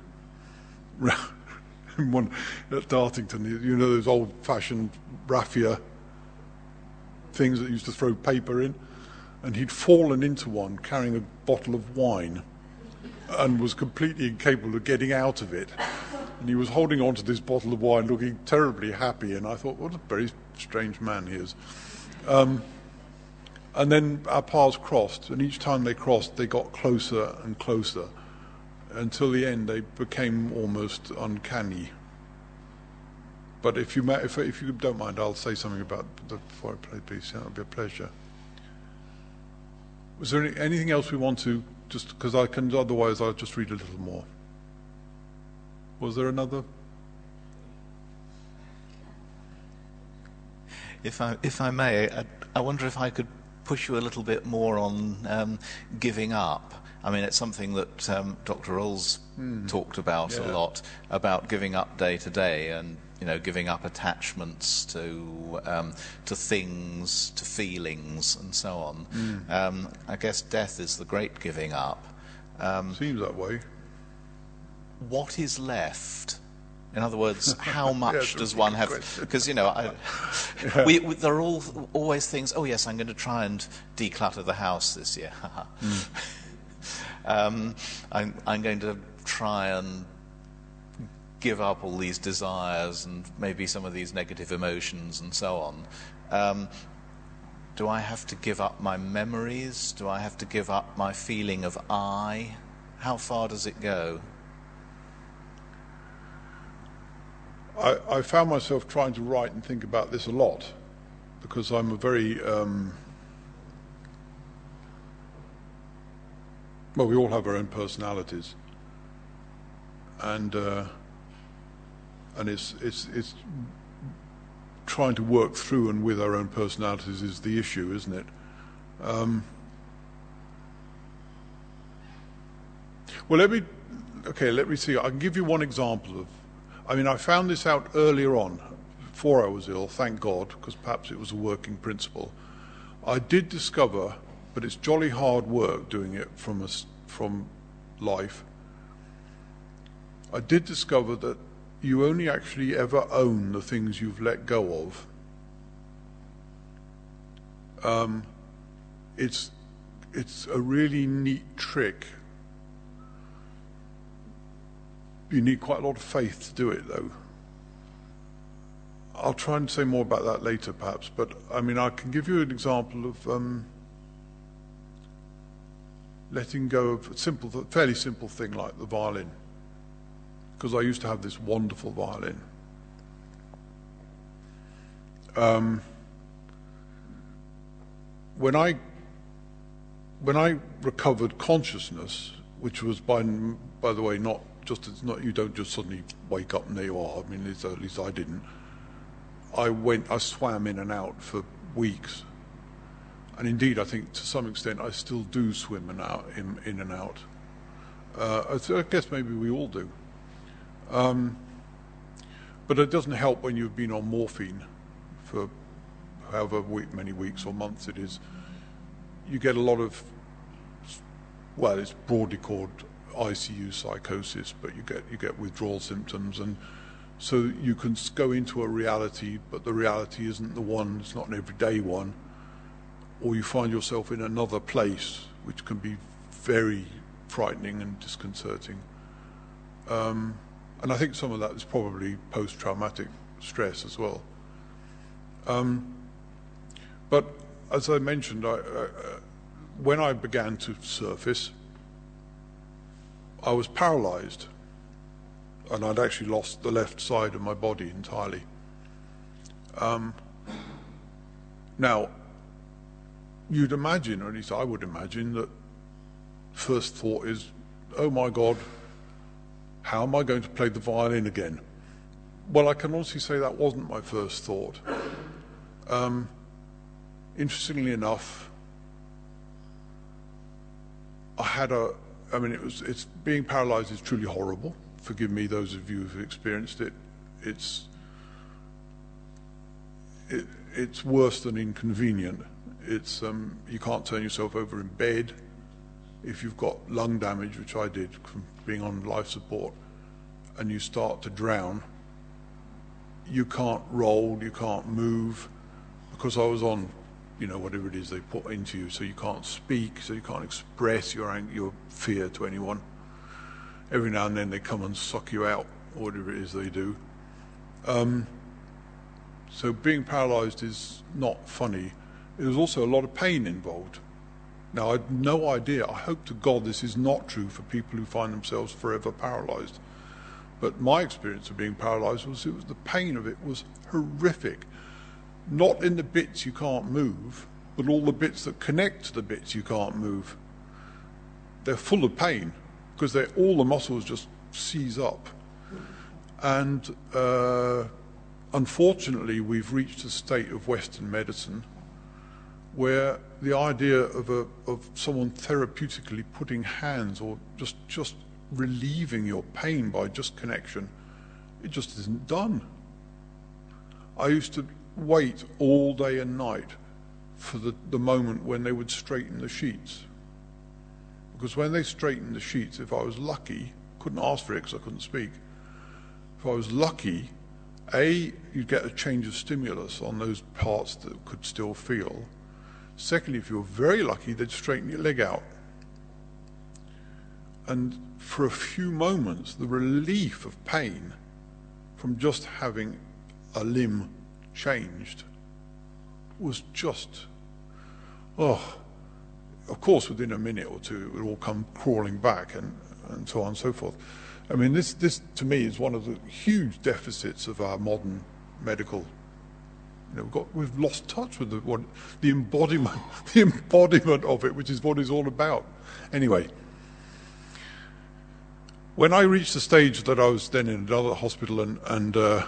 B: in one at Dartington. You know those old-fashioned raffia things that used to throw paper in? And he'd fallen into one carrying a bottle of wine and was completely incapable of getting out of it. And he was holding on to this bottle of wine looking terribly happy, and I thought, what a very strange man he is. And then our paths crossed, and each time they crossed, they got closer and closer, until the end they became almost uncanny. But if you don't mind, I'll say something about that before I play, please. That would be a pleasure. Was there anything else we want to, just because I can, otherwise I'll just read a little more. Was there another?
A: If I may, I wonder if I could push you a little bit more on giving up. I mean, it's something that Dr. Rolls talked about a lot, about giving up day to day, and giving up attachments to things, to feelings, and so on. I guess death is the great giving up.
B: Seems that way.
A: What is left? In other words, how much does one have? Because there are always things. Oh yes, I'm going to try and declutter the house this year. I'm going to try and give up all these desires and maybe some of these negative emotions and so on. Do I have to give up my memories? Do I have to give up my feeling of I? How far does it go?
B: I found myself trying to write and think about this a lot because I'm a very well, we all have our own personalities, and it's trying to work through and with our own personalities is the issue, isn't it? Well, let me see. I can give you one example of. I mean, I found this out earlier on, before I was ill, thank God, because perhaps it was a working principle. I did discover, but it's jolly hard work doing it from life. I did discover that you only actually ever own the things you've let go It's a really neat trick. You need quite a lot of faith to do it, though. I'll try and say more about that later, perhaps. But I mean, I can give you an example of letting go of a fairly simple thing like the violin, because I used to have this wonderful violin. When I recovered consciousness, which was by the way not you don't just suddenly wake up and there you are. I mean, at least I didn't. I swam in and out for weeks, and indeed I think to some extent I still do swim in and out. I guess maybe we all do. But it doesn't help when you've been on morphine for however many weeks or months it is. You get a lot of, well, it's broadly called ICU psychosis, but you get withdrawal symptoms, and so you can go into a reality, but the reality isn't the one, it's not an everyday one, or you find yourself in another place, which can be very frightening and disconcerting. And I think some of that is probably post-traumatic stress as well. But as I mentioned, when I began to surface, I was paralyzed, and I'd actually lost the left side of my body entirely. Now, you'd imagine, or at least I would imagine, that first thought is, oh my God, how am I going to play the violin again? Well, I can honestly say that wasn't my first thought. Interestingly enough, it's being paralyzed is truly horrible. Forgive me, those of you who've experienced it. It's worse than inconvenient. It's you can't turn yourself over in bed. If you've got lung damage, which I did from being on life support, and you start to drown, you can't roll, you can't move, because I was on, whatever it is they put into you, so you can't speak, so you can't express your fear to anyone. Every now and then they come and suck you out, or whatever it is they do. So being paralyzed is not funny. There's also a lot of pain involved. Now, I had no idea. I hope to God this is not true for people who find themselves forever paralyzed. But my experience of being paralyzed was the pain of it was horrific. Not in the bits you can't move, but all the bits that connect to the bits you can't move. They're full of pain because all the muscles just seize up. And unfortunately, we've reached a state of Western medicine where the idea of someone therapeutically putting hands or just relieving your pain by just connection, it just isn't done. I used to wait all day and night for the moment when they would straighten the sheets. Because when they straightened the sheets, if I was lucky, couldn't ask for it because I couldn't speak, if I was lucky, you'd get a change of stimulus on those parts that could still feel. Secondly, if you were very lucky, they'd straighten your leg out. And for a few moments, the relief of pain from just having a limb changed was just, of course, within a minute or two, it would all come crawling back and so on and so forth. I mean, this to me is one of the huge deficits of our modern medical. We've lost touch with the embodiment of it, which is what it's all about. Anyway, when I reached the stage that I was then in another hospital, and the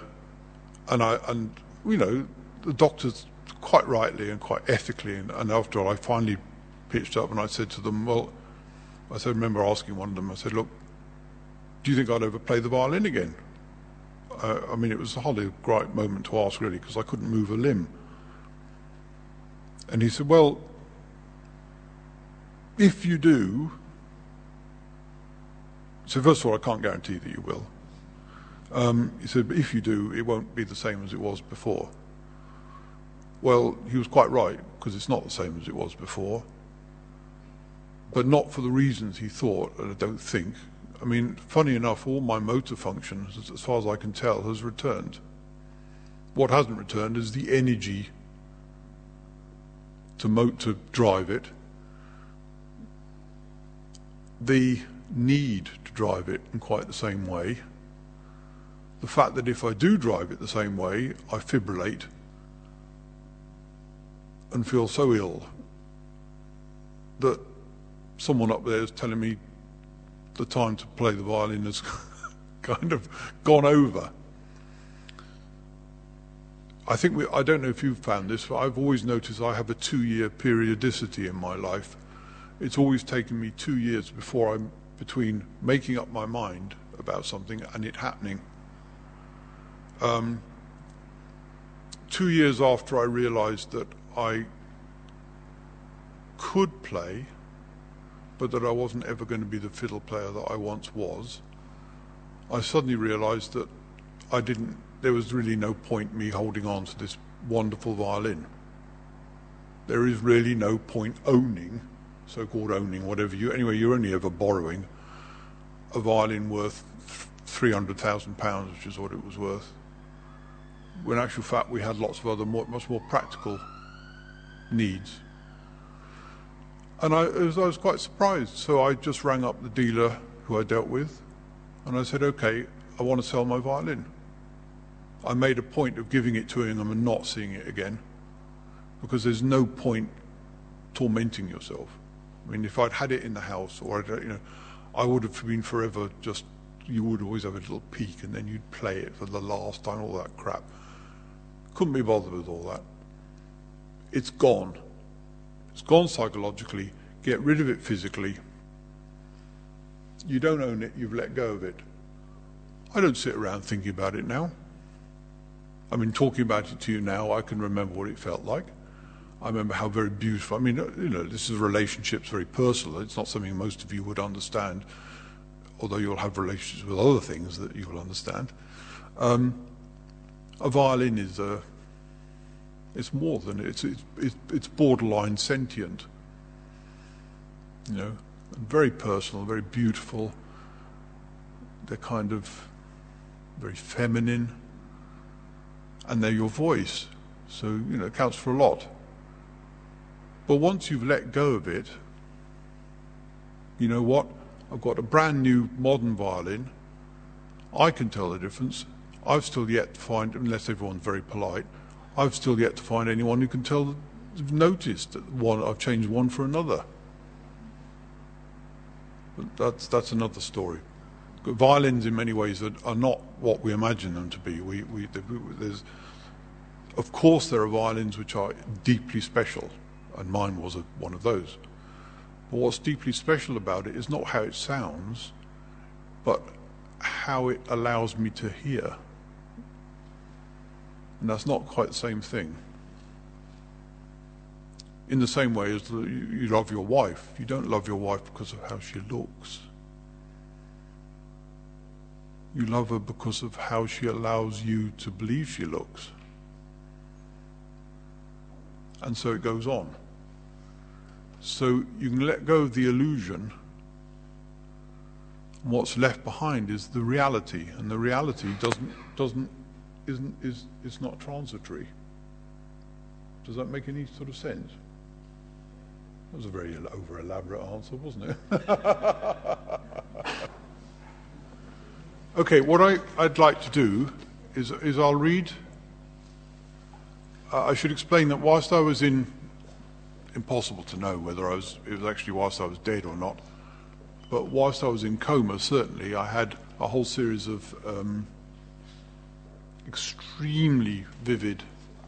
B: doctors quite rightly and quite ethically, and after all, I finally pitched up and I said to them, I remember asking one of them, I said, look, do you think I'd ever play the violin again? I mean, it was hardly a great moment to ask, really, because I couldn't move a limb. And he said, well, if you do... So first of all, I can't guarantee that you will. He said, but if you do, it won't be the same as it was before. Well, he was quite right, because it's not the same as it was before, but not for the reasons he thought, and I don't think. I mean, funny enough, all my motor function, as far as I can tell, has returned. What hasn't returned is the energy to drive it, the need to drive it in quite the same way, the fact that if I do drive it the same way, I fibrillate and feel so ill that someone up there is telling me the time to play the violin has kind of gone over. I don't know if you've found this, but I've always noticed I have a 2-year periodicity in my life. It's always taken me 2 years between making up my mind about something and it happening. 2 years after I realized that I could play, but that I wasn't ever going to be the fiddle player that I once was, I suddenly realized that there was really no point me holding on to this wonderful violin. There is really no point owning, so-called owning, anyway, you're only ever borrowing a violin worth £300,000, which is what it was worth. When in actual fact we had lots of other much more practical needs. And I was quite surprised, so I just rang up the dealer who I dealt with, and I said, okay, I want to sell my violin. I made a point of giving it to him and not seeing it again, because there's no point tormenting yourself. I mean, if I'd had it in the house, or I would have been forever you would always have a little peek, and then you'd play it for the last time, all that crap. Couldn't be bothered with all that. It's gone. It's gone psychologically. Get rid of it physically. You don't own it, you've let go of it. I don't sit around thinking about it now. I mean, talking about it to you now, I can remember what it felt like. I remember how very beautiful, this is relationships, very personal. It's not something most of you would understand, although you'll have relationships with other things that you will understand. A violin is it's more than it's borderline sentient, and very personal, very beautiful. They're kind of very feminine, and they're your voice, so it counts for a lot. But once you've let go of it, you know what? I've got a brand new modern violin. I can tell the difference. I've still yet to find, unless everyone's very polite, I've still yet to find anyone who can notice that I've changed one for another. But that's another story. Violins, in many ways, are not what we imagine them to be. Of course, there are violins which are deeply special, and mine was one of those. But what's deeply special about it is not how it sounds, but how it allows me to hear. And that's not quite the same thing. In the same way as you love your wife, you don't love your wife because of how she looks. You love her because of how she allows you to believe she looks. And so it goes on. So you can let go of the illusion. And what's left behind is the reality, and the reality is not transitory. Does that make any sort of sense? That was a very over-elaborate answer, wasn't it? Okay, what I'd like to do is I'll read. I should explain that whilst I was impossible to know whether it was actually whilst I was dead or not, but whilst I was in coma, certainly I had a whole series of extremely vivid,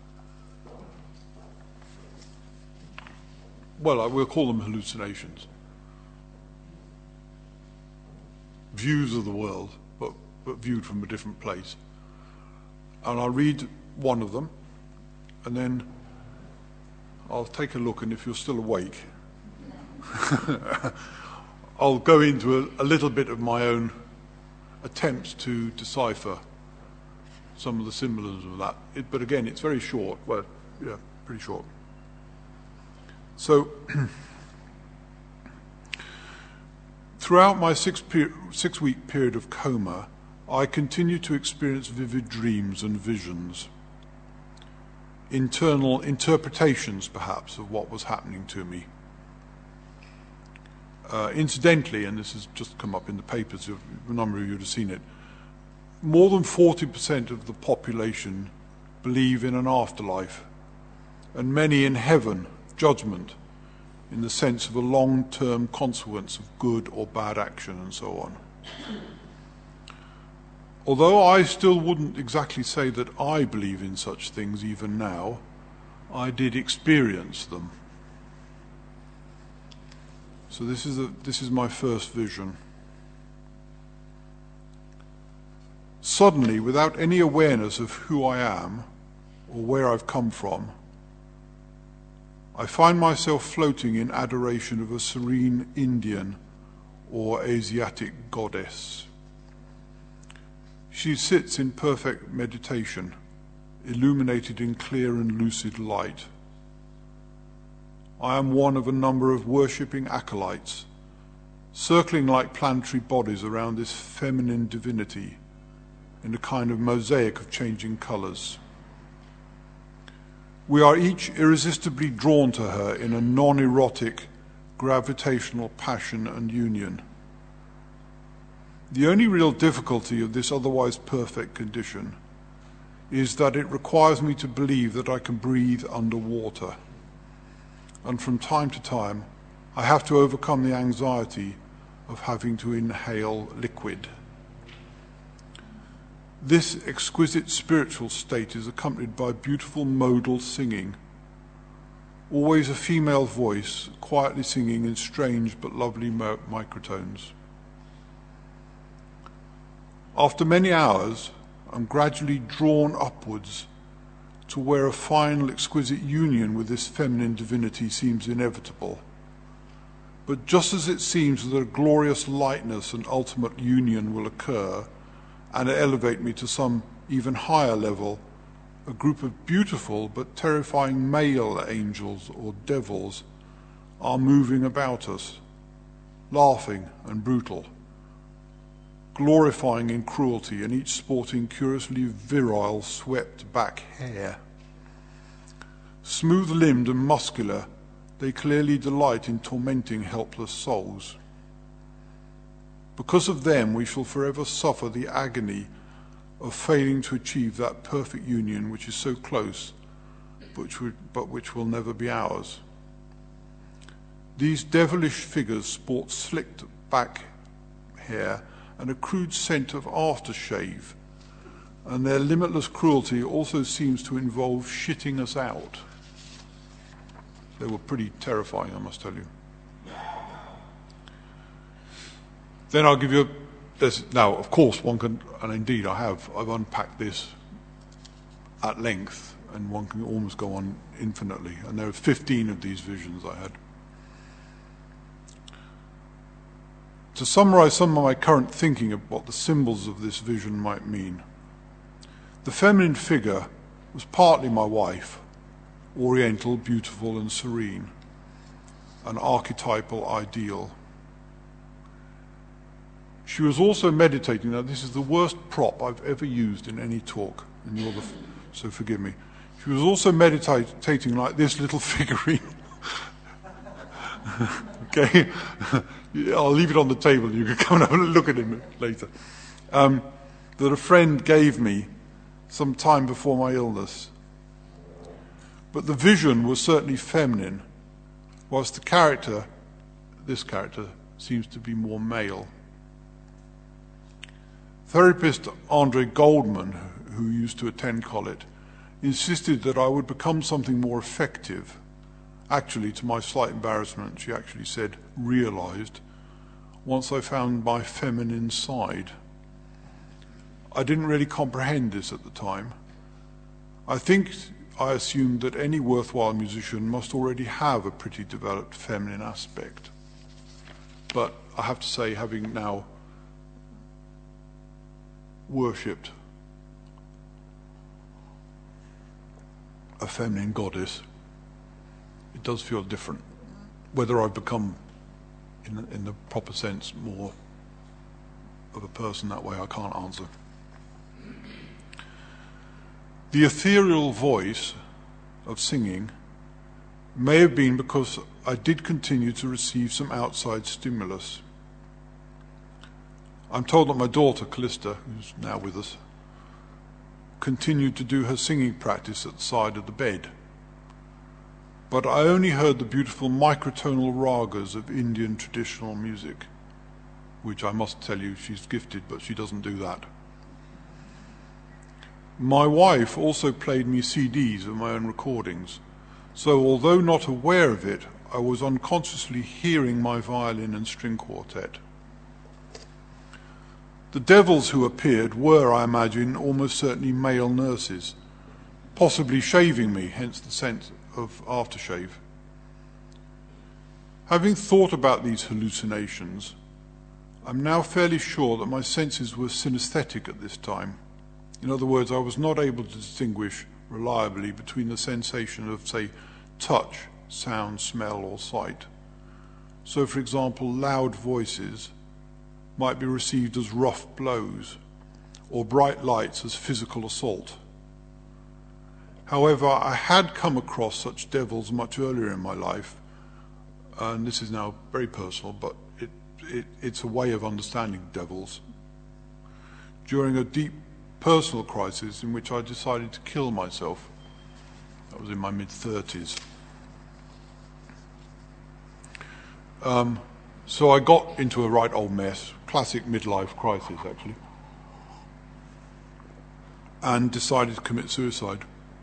B: we'll call them hallucinations, views of the world, but viewed from a different place. And I'll read one of them, and then I'll take a look, and if you're still awake, I'll go into a little bit of my own attempts to decipher some of the symbolism of that. But again, it's very short. Well, yeah, pretty short. So, throughout my six-week period of coma, I continued to experience vivid dreams and visions, internal interpretations, perhaps, of what was happening to me. Incidentally, and this has just come up in the papers, a number of you would have seen it, more than 40% of the population believe in an afterlife, and many in heaven, judgment, in the sense of a long-term consequence of good or bad action and so on. Although I still wouldn't exactly say that I believe in such things even now, I did experience them. So this is my first vision. Suddenly, without any awareness of who I am or where I've come from, I find myself floating in adoration of a serene Indian or Asiatic goddess. She sits in perfect meditation, illuminated in clear and lucid light. I am one of a number of worshipping acolytes, circling like planetary bodies around this feminine divinity in a kind of mosaic of changing colours. We are each irresistibly drawn to her in a non-erotic, gravitational passion and union. The only real difficulty of this otherwise perfect condition is that it requires me to believe that I can breathe underwater. And from time to time, I have to overcome the anxiety of having to inhale liquid. This exquisite spiritual state is accompanied by beautiful modal singing, always a female voice quietly singing in strange but lovely microtones. After many hours, I'm gradually drawn upwards to where a final exquisite union with this feminine divinity seems inevitable. But just as it seems that a glorious lightness and ultimate union will occur and elevate me to some even higher level, a group of beautiful but terrifying male angels or devils are moving about us, laughing and brutal, glorifying in cruelty, and each sporting curiously virile swept-back hair. Smooth-limbed and muscular, they clearly delight in tormenting helpless souls. Because of them, we shall forever suffer the agony of failing to achieve that perfect union which is so close, but which will never be ours. These devilish figures sport slicked back hair and a crude scent of aftershave, and their limitless cruelty also seems to involve shitting us out. They were pretty terrifying, I must tell you. Then I'll give you now, of course, one can, and indeed I've unpacked this at length, and one can almost go on infinitely, and there are 15 of these visions I had. To summarize some of my current thinking of what the symbols of this vision might mean, the feminine figure was partly my wife, oriental, beautiful and serene, an archetypal ideal. She was also meditating. Now, this is the worst prop I've ever used in any talk, and so forgive me. She was also meditating like this little figurine. Okay? I'll leave it on the table. You can come and have a look at it later. That a friend gave me some time before my illness. But the vision was certainly feminine, whilst this character, seems to be more male. Therapist Andre Goldman, who used to attend Collett, insisted that I would become something more effective. Actually, to my slight embarrassment, she actually said, realized, once I found my feminine side. I didn't really comprehend this at the time. I think I assumed that any worthwhile musician must already have a pretty developed feminine aspect. But I have to say, having now worshipped a feminine goddess, it does feel different. Whether I've become, in the proper sense, more of a person that way, I can't answer. The ethereal voice of singing may have been because I did continue to receive some outside stimulus. I'm told that my daughter, Callista, who's now with us, continued to do her singing practice at the side of the bed. But I only heard the beautiful microtonal ragas of Indian traditional music, which I must tell you she's gifted, but she doesn't do that. My wife also played me CDs of my own recordings, so although not aware of it, I was unconsciously hearing my violin and string quartet. The devils who appeared were, I imagine, almost certainly male nurses, possibly shaving me, hence the sense of aftershave. Having thought about these hallucinations, I'm now fairly sure that my senses were synesthetic at this time. In other words, I was not able to distinguish reliably between the sensation of, say, touch, sound, smell, or sight. So, for example, loud voices might be received as rough blows, or bright lights as physical assault. However, I had come across such devils much earlier in my life, and this is now very personal, but it's a way of understanding devils. During a deep personal crisis in which I decided to kill myself. That was in my mid-30s. So I got into a right old mess, classic midlife crisis actually, and decided to commit suicide.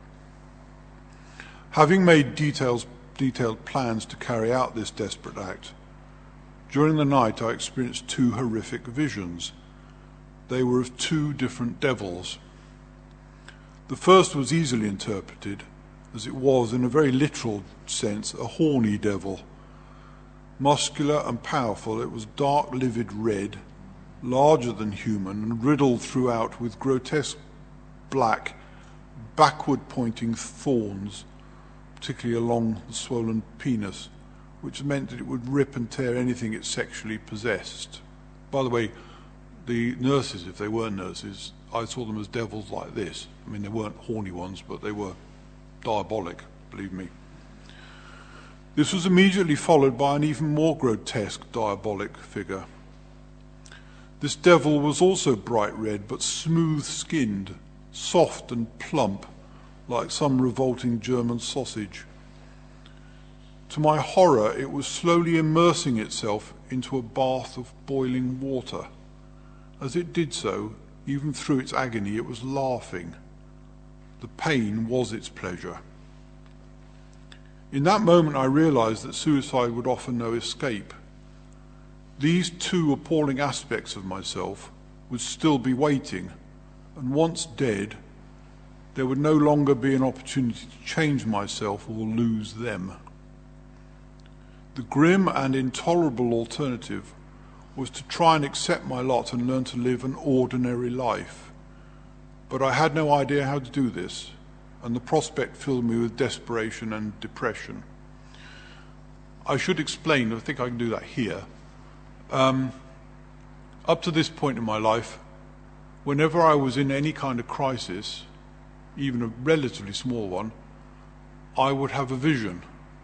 B: Having made detailed plans to carry out this desperate act, during the night I experienced two horrific visions. They were of two different devils. The first was easily interpreted, as it was, in a very literal sense, a horny devil. Muscular and powerful, it was dark, livid red, larger than human, and riddled throughout with grotesque black, backward-pointing thorns, particularly along the swollen penis, which meant that it would rip and tear anything it sexually possessed. By the way, the nurses, if they were nurses, I saw them as devils like this. I mean, they weren't horny ones, but they were diabolic, believe me. This was immediately followed by an even more grotesque, diabolic figure. This devil was also bright red, but smooth-skinned, soft and plump, like some revolting German sausage. To my horror, it was slowly immersing itself into a bath of boiling water. As it did so, even through its agony, it was laughing. The pain was its pleasure. In that moment, I realized that suicide would offer no escape. These two appalling aspects of myself would still be waiting, and once dead, there would no longer be an opportunity to change myself or lose them. The grim and intolerable alternative was to try and accept my lot and learn to live an ordinary life. But I had no idea how to do this, and the prospect filled me with desperation and depression. I should explain, I think I can do that here. Up to this point in my life, whenever I was in any kind of crisis, even a relatively small one, I would have a vision.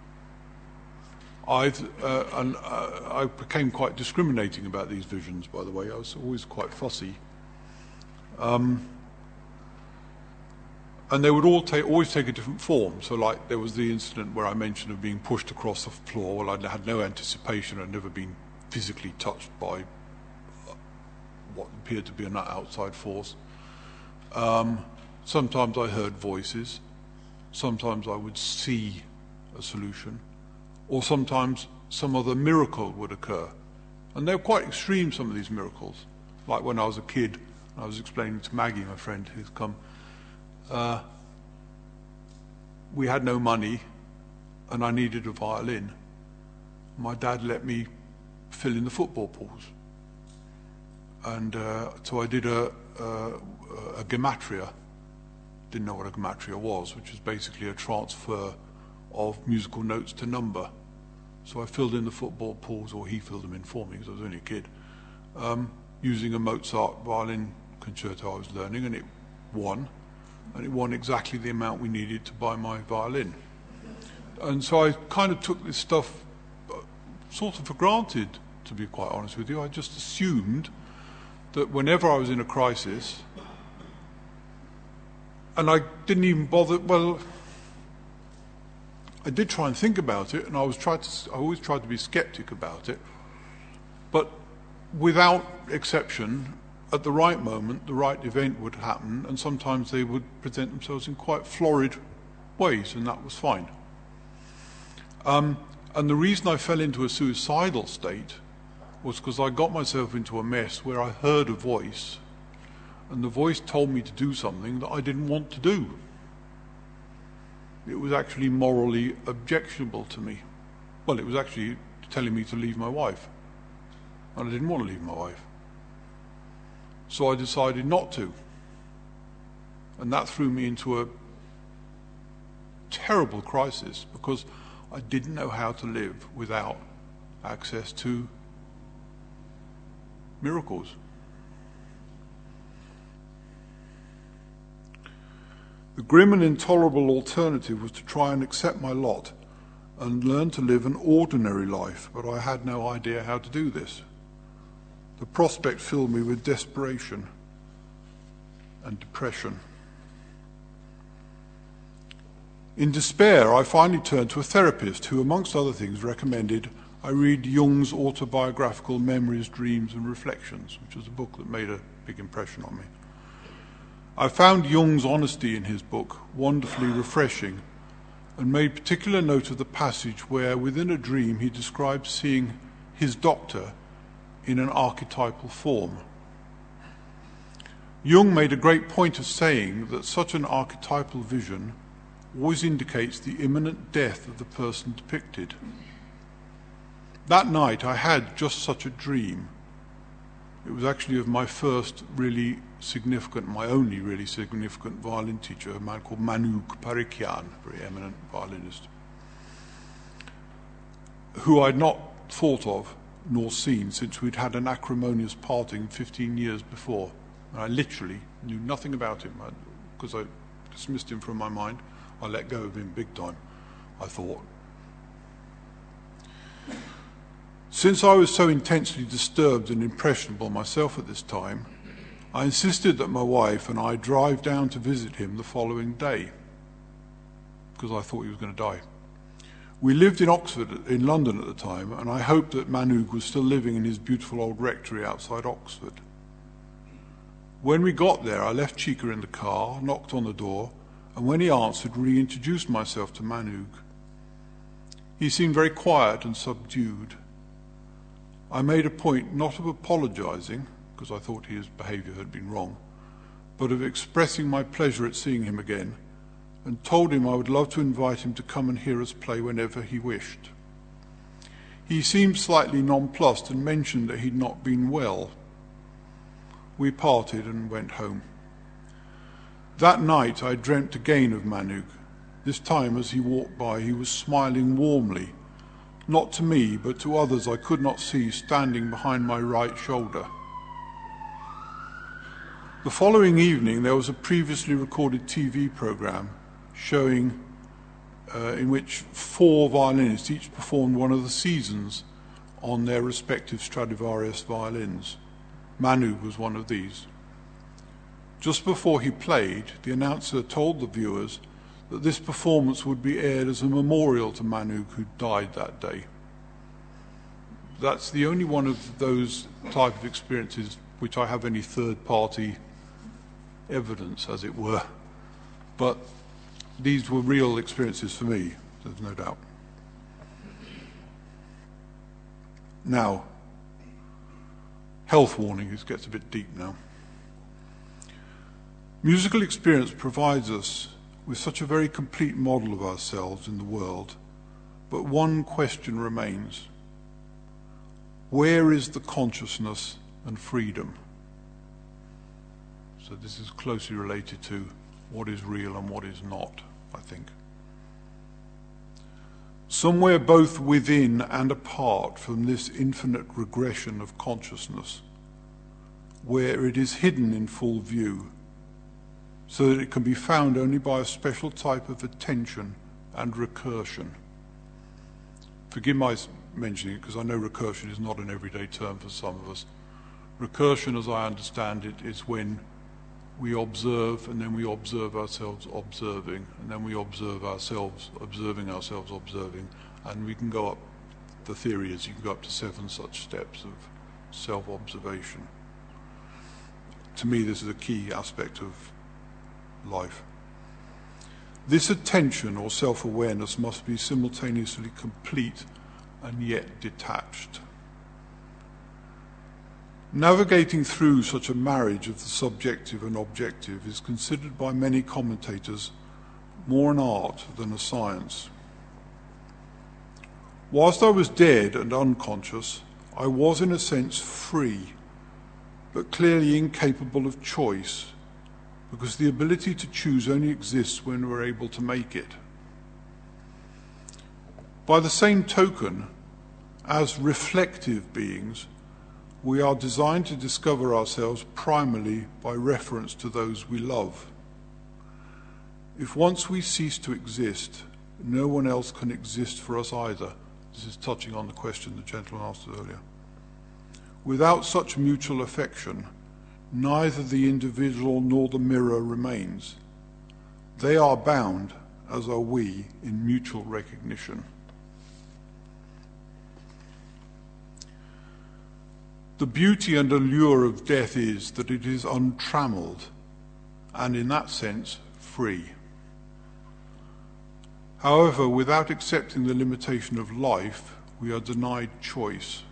B: I became quite discriminating about these visions, by the way. I was always quite fussy. And they would always take a different form. So like there was the incident where I mentioned of being pushed across the floor. Well, I had no anticipation. I'd never been physically touched by what appeared to be an outside force. Sometimes I heard voices. Sometimes I would see a solution. Or sometimes some other miracle would occur. And they were quite extreme, some of these miracles. Like when I was a kid, I was explaining to Maggie, my friend who's come, we had no money and I needed a violin. My dad let me fill in the football pools. And so I did a gematria. Didn't know what a gematria was, which is basically a transfer of musical notes to number. So I filled in the football pause, or he filled them in for me because I was only a kid, using a Mozart violin concerto I was learning, and it won exactly the amount we needed to buy my violin. And so I kind of took this stuff sort of for granted, to be quite honest with you. I just assumed that whenever I was in a crisis, and I didn't even bother, well, I did try and think about it, and I always tried to be skeptic about it, but without exception, at the right moment, the right event would happen, and sometimes they would present themselves in quite florid ways, and that was fine. And the reason I fell into a suicidal state was because I got myself into a mess where I heard a voice, and the voice told me to do something that I didn't want to do. It was actually morally objectionable to me. Well, it was actually telling me to leave my wife, and I didn't want to leave my wife. So I decided not to. And that threw me into a terrible crisis, because I didn't know how to live without access to miracles. The grim and intolerable alternative was to try and accept my lot and learn to live an ordinary life, but I had no idea how to do this. The prospect filled me with desperation and depression. In despair, I finally turned to a therapist who, amongst other things, recommended I read Jung's autobiographical Memories, Dreams and Reflections, which was a book that made a big impression on me. I found Jung's honesty in his book wonderfully refreshing, and made particular note of the passage where, within a dream, he describes seeing his doctor in an archetypal form. Jung made a great point of saying that such an archetypal vision always indicates the imminent death of the person depicted. That night I had just such a dream. It was actually of my first really significant, my only really significant violin teacher, a man called Manouk Parikyan, a very eminent violinist, who I'd not thought of nor seen since we'd had an acrimonious parting 15 years before. And I literally knew nothing about him because I dismissed him from my mind. I let go of him big time, I thought. Since I was so intensely disturbed and impressionable myself at this time, I insisted that my wife and I drive down to visit him the following day, because I thought he was going to die. We lived in Oxford, in London at the time, and I hoped that Manouk was still living in his beautiful old rectory outside Oxford. When we got there, I left Chica in the car, knocked on the door, and when he answered, reintroduced myself to Manouk. He seemed very quiet and subdued. I made a point not of apologizing, because I thought his behavior had been wrong, but of expressing my pleasure at seeing him again, and told him I would love to invite him to come and hear us play whenever he wished. He seemed slightly nonplussed and mentioned that he'd not been well. We parted and went home. That night I dreamt again of Manouk. This time as he walked by, he was smiling warmly, not to me, but to others I could not see standing behind my right shoulder. The following evening there was a previously recorded TV program showing in which 4 violinists each performed one of the seasons on their respective Stradivarius violins. Manouk was one of these. Just before he played, the announcer told the viewers that this performance would be aired as a memorial to Manouk, who died that day. That's the only one of those type of experiences which I have any third-party evidence, as it were. But these were real experiences for me, there's no doubt. Now, health warning, this gets a bit deep now. Musical experience provides us with such a very complete model of ourselves in the world, but one question remains. Where is the consciousness and freedom? So this is closely related to what is real and what is not, I think. somewhere both within and apart from this infinite regression of consciousness, where it is hidden in full view, so that it can be found only by a special type of attention and recursion. Forgive my mentioning it, because I know recursion is not an everyday term for some of us. Recursion, as I understand it, is when we observe, and then we observe ourselves observing, and then we observe ourselves observing ourselves observing, and we can go up, the theory is you can go up to 7 such steps of self-observation. To me, this is a key aspect of life. This attention or self-awareness must be simultaneously complete and yet detached. Navigating through such a marriage of the subjective and objective is considered by many commentators more an art than a science. Whilst I was dead and unconscious, I was in a sense free, but clearly incapable of choice, because the ability to choose only exists when we're able to make it. By the same token, as reflective beings, we are designed to discover ourselves primarily by reference to those we love. If once we cease to exist, no one else can exist for us either. This is touching on the question the gentleman asked earlier. Without such mutual affection, neither the individual nor the mirror remains. They are bound, as are we, in mutual recognition. The beauty and allure of death is that it is untrammeled, and in that sense, free. However, without accepting the limitation of life, we are denied choice.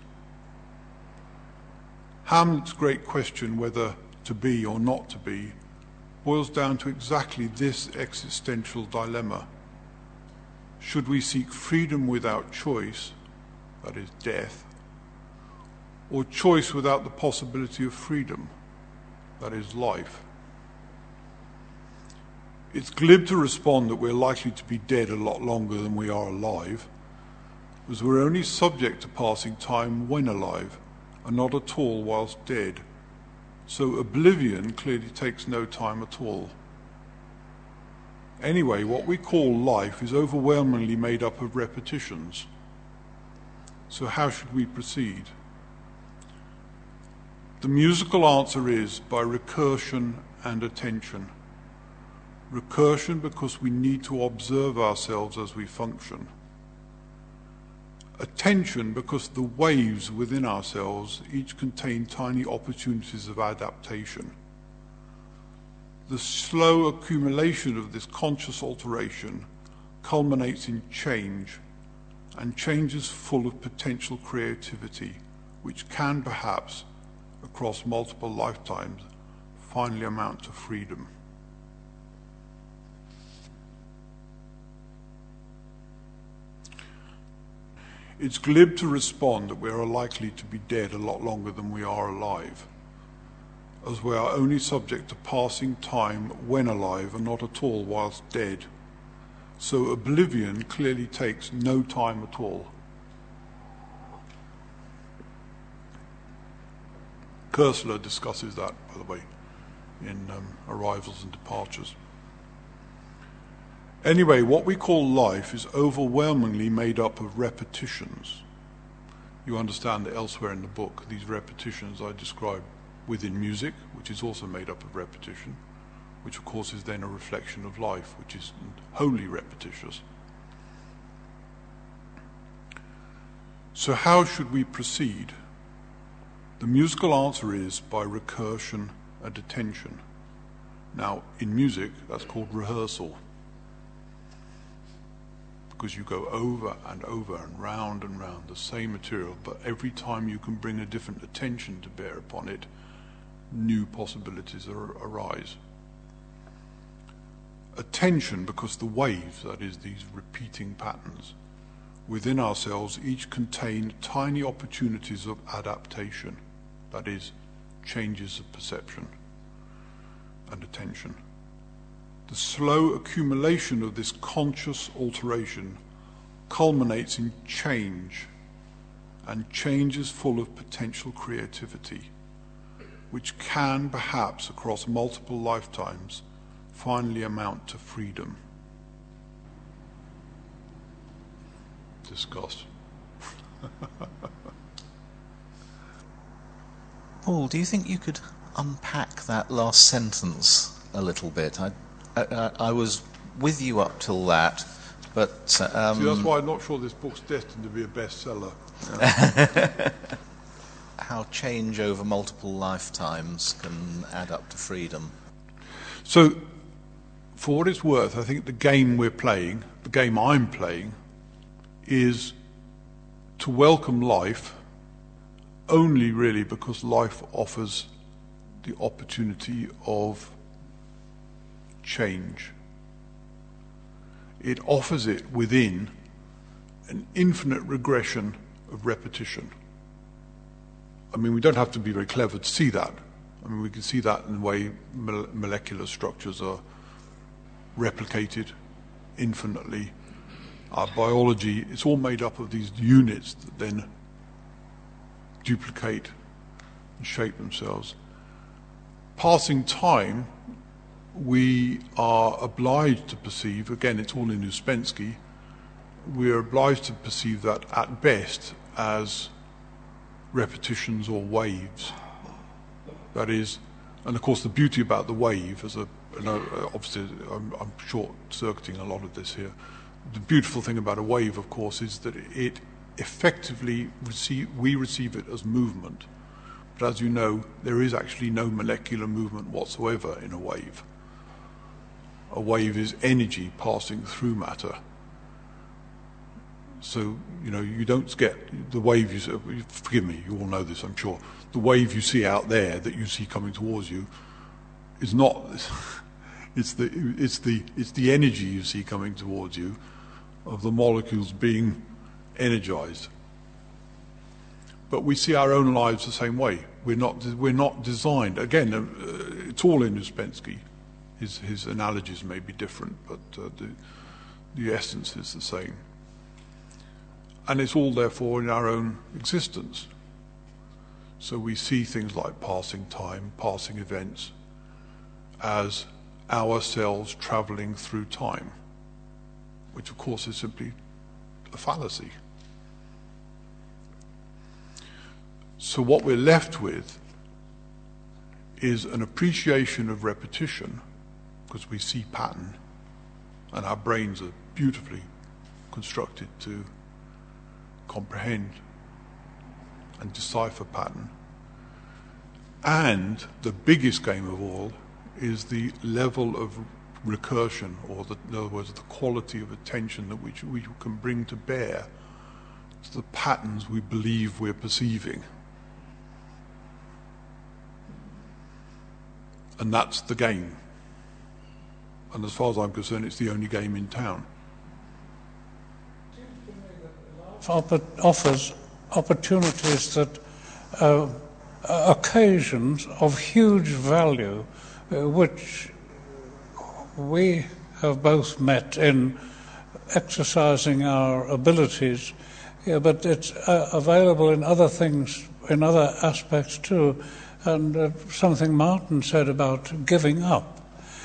B: Hamlet's great question, whether to be or not to be, boils down to exactly this existential dilemma. Should we seek freedom without choice, that is death, or choice without the possibility of freedom, that is life? It's glib to respond that we're likely to be dead a lot longer than we are alive, as we're only subject to passing time when alive, and not at all whilst dead. So oblivion clearly takes no time at all. Anyway, what we call life is overwhelmingly made up of repetitions. So how should we proceed? The musical answer is by recursion and attention. Recursion because we need to observe ourselves as we function. Attention because the waves within ourselves each contain tiny opportunities of adaptation. The slow accumulation of this conscious alteration culminates in change, and change is full of potential creativity, which can perhaps, across multiple lifetimes, finally amount to freedom. It's glib to respond that we are likely to be dead a lot longer than we are alive, as we are only subject to passing time when alive and not at all whilst dead. So oblivion clearly takes no time at all. Koestler discusses that, by the way, in Arrivals and Departures. Anyway, what we call life is overwhelmingly made up of repetitions. You understand that elsewhere in the book, these repetitions I describe within music, which is also made up of repetition, which of course is then a reflection of life, which is wholly repetitious. So how should we proceed? The musical answer is by recursion and attention. Now, in music, that's called rehearsal, because you go over and over and round the same material, but every time you can bring a different attention to bear upon it, new possibilities arise. Attention because the waves, that is, these repeating patterns, within ourselves each contain tiny opportunities of adaptation, that is, changes of perception and attention. The slow accumulation of this conscious alteration culminates in change, and change is full of potential creativity, which can perhaps across multiple lifetimes finally amount to freedom. Discuss.
A: Paul, do you think you could unpack that last sentence a little bit? I was with you up till that, but...
B: See, that's why I'm not sure this book's destined to be a bestseller.
A: How change over multiple lifetimes can add up to freedom.
B: So, for what it's worth, I think the game we're playing, the game I'm playing, is to welcome life only really because life offers the opportunity of change. It offers it within an infinite regression of repetition. I mean, we don't have to be very clever to see that. I mean, we can see that in the way molecular structures are replicated infinitely. Our biology, it's all made up of these units that then duplicate and shape themselves. Passing time, we are obliged to perceive, again, it's all in Ouspensky, we are obliged to perceive that at best as repetitions or waves. That is, and of course the beauty about the wave, obviously I'm short-circuiting a lot of this here, the beautiful thing about a wave, of course, is that it effectively we receive it as movement. But as you know, there is actually no molecular movement whatsoever in a wave. A wave is energy passing through matter. So, you don't get the wave forgive me, you all know this, I'm sure. The wave you see out there that you see coming towards you is not, it's the energy you see coming towards you of the molecules being energized. But we see our own lives the same way. We're not designed. Again, it's all in Ouspensky. His analogies may be different, but the essence is the same. And it's all, therefore, in our own existence. So we see things like passing time, passing events, as ourselves travelling through time, which, of course, is simply a fallacy. So what we're left with is an appreciation of repetition, because we see pattern, and our brains are beautifully constructed to comprehend and decipher pattern. And the biggest game of all is the level of recursion, or in other words, the quality of attention that we can bring to bear to the patterns we believe we're perceiving. And that's the game. And as far as I'm concerned, it's the only game in town.
C: Offers opportunities that occasions of huge value, which we have both met in exercising our abilities, but it's available in other things, in other aspects too. And something Martin said about giving up.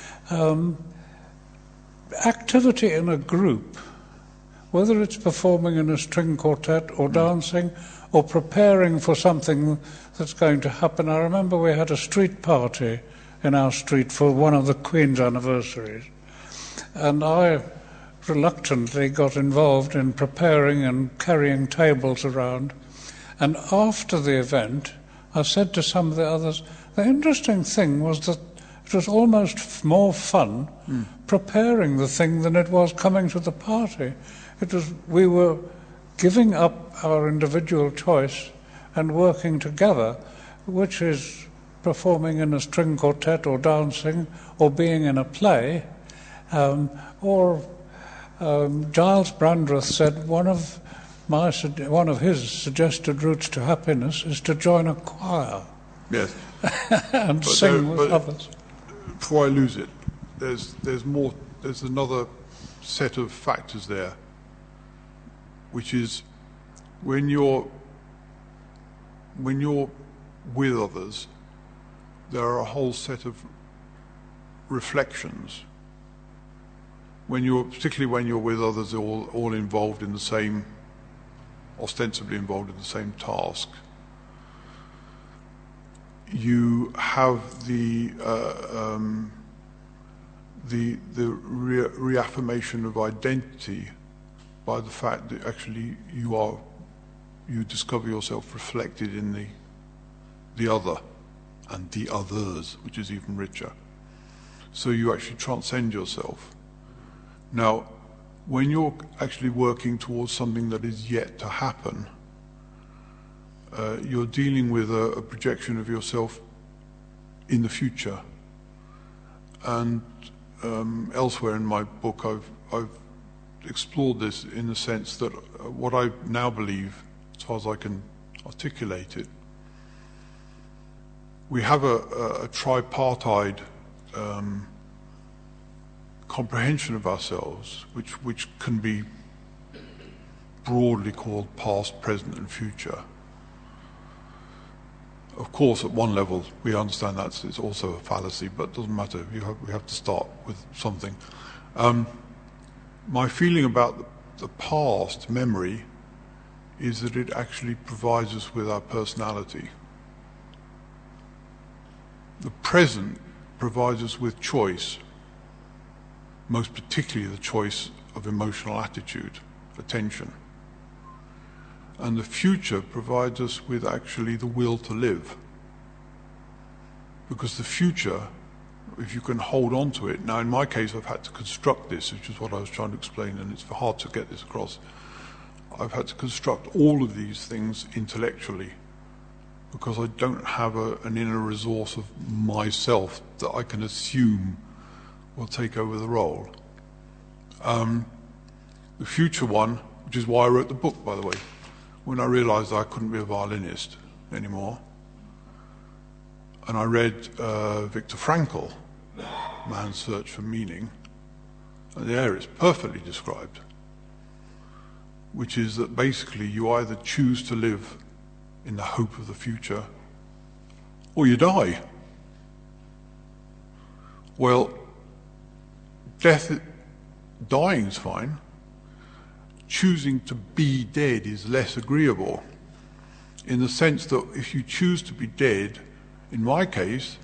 C: Activity in a group, whether it's performing in a string quartet or dancing or preparing for something that's going to happen. I remember we had a street party in our street for one of the Queen's anniversaries, and I reluctantly got involved in preparing and carrying tables around. And after the event, I said to some of the others, the interesting thing was that it was almost more fun preparing the thing than it was coming to the party. We were giving up our individual choice and working together, which is performing in a string quartet or dancing or being in a play. Giles Brandreth said one of his suggested routes to happiness is to join a choir.
B: Yes.
C: And sing with others.
B: Before I lose it, there's another set of factors there. which is when you're with others, there are a whole set of reflections. Particularly when you're with others, all involved in the same, ostensibly involved in the same task, you have the reaffirmation of identity by the fact that actually you discover yourself reflected in the other and the others, which is even richer. So you actually transcend yourself. Now, when you're actually working towards something that is yet to happen, you're dealing with a projection of yourself in the future. And elsewhere in my book, I've explored this in the sense that what I now believe, as far as I can articulate it, we have a tripartite comprehension of ourselves, which can be broadly called past, present, and future. Of course, at one level, we understand it's also a fallacy, but it doesn't matter. We have to start with something. My feeling about the past memory is that it actually provides us with our personality. The present provides us with choice, most particularly the choice of emotional attitude, attention. And the future provides us with actually the will to live. Because the future, if you can hold on to it, now in my case I've had to construct this, which is what I was trying to explain, and it's hard to get this across. I've had to construct all of these things intellectually because I don't have an inner resource of myself that I can assume will take over the role. The future one, which is why I wrote the book, by the way, when I realized I couldn't be a violinist anymore. And I read Viktor Frankl, Man's Search for Meaning, and there it's perfectly described, which is that basically you either choose to live in the hope of the future or you die. Well, dying is fine. Choosing to be dead is less agreeable, in the sense that if you choose to be dead, in my case,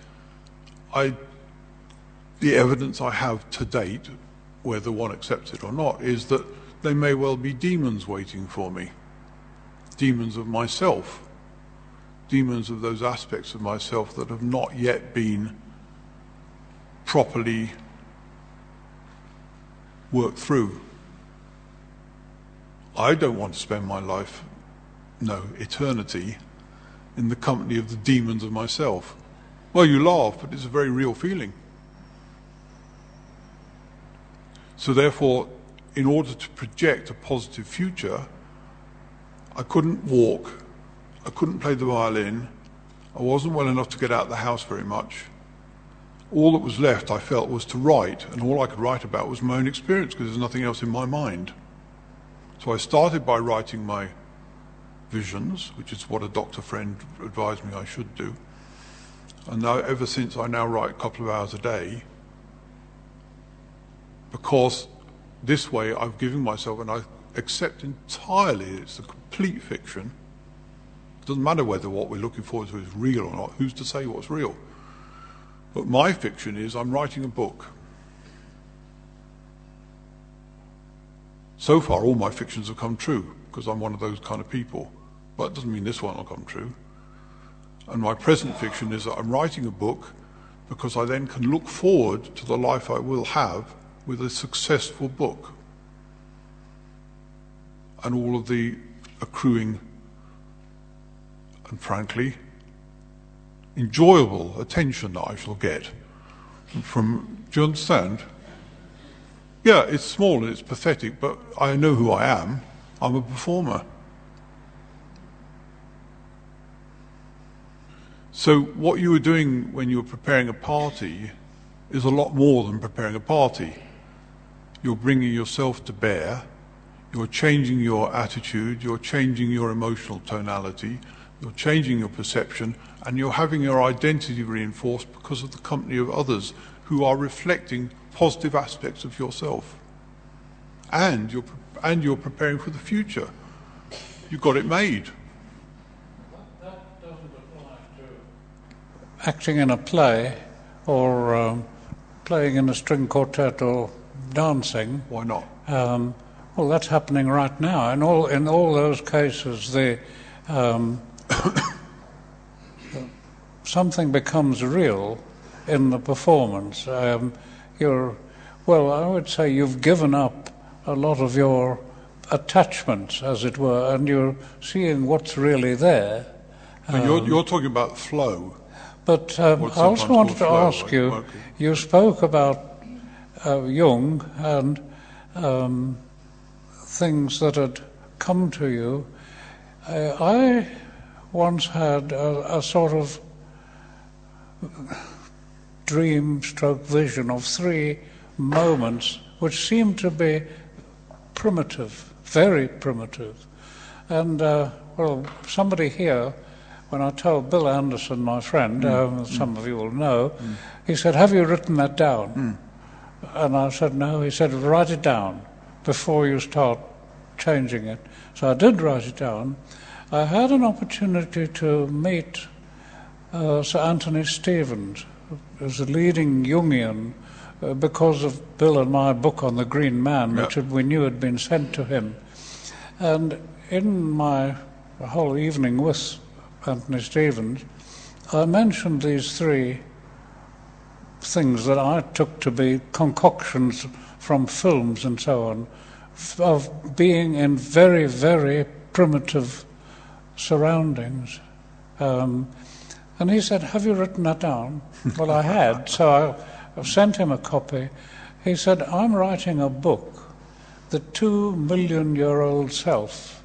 B: the evidence I have to date, whether one accepts it or not, is that there may well be demons waiting for me. Demons of myself. Demons of those aspects of myself that have not yet been properly worked through. I don't want to spend my life, eternity, in the company of the demons of myself. Well, you laugh, but it's a very real feeling. So therefore, in order to project a positive future, I couldn't walk, I couldn't play the violin, I wasn't well enough to get out of the house very much. All that was left, I felt, was to write, and all I could write about was my own experience, because there's nothing else in my mind. So I started by writing my visions, which is what a doctor friend advised me I should do. And now, ever since, I now write a couple of hours a day, because this way I've given myself, and I accept entirely it's a complete fiction. It doesn't matter whether what we're looking for is real or not. Who's to say what's real? But my fiction is I'm writing a book. So far, all my fictions have come true, because I'm one of those kind of people. But it doesn't mean this one will come true. And my present fiction is that I'm writing a book because I then can look forward to the life I will have with a successful book. And all of the accruing, and frankly, enjoyable attention that I shall get from, do you understand? Yeah, it's small and it's pathetic, but I know who I am. I'm a performer. So what you were doing when you were preparing a party is a lot more than preparing a party. You're bringing yourself to bear, you're changing your attitude, you're changing your emotional tonality, you're changing your perception, and you're having your identity reinforced because of the company of others who are reflecting positive aspects of yourself. And you're preparing for the future. You've got it made.
C: That doesn't apply to acting in a play or playing in a string quartet or dancing.
B: Why not?
C: Well, that's happening right now. In all those cases, something becomes real in the performance. I would say you've given up a lot of your attachments, as it were, and you're seeing what's really there.
B: You're talking about flow.
C: But I also wanted to ask you, you spoke about Jung and things that had come to you. I once had a sort of dream-stroke vision of 3 moments which seemed to be primitive, very primitive. And, somebody here, when I told Bill Anderson, my friend, some of you will know, he said, "Have you written that down?" And I said, "No." He said, "Write it down before you start changing it." So I did write it down. I had an opportunity to meet Sir Anthony Stevens, who's a leading Jungian, because of Bill and my book on the Green Man, which we knew had been sent to him. And in my whole evening with Anthony Stevens, I mentioned these 3 things that I took to be concoctions from films and so on, of being in very, very primitive surroundings. And he said, "Have you written that down?" Well, I had, so I sent him a copy. He said, "I'm writing a book, The 2 Million-Year-Old Self,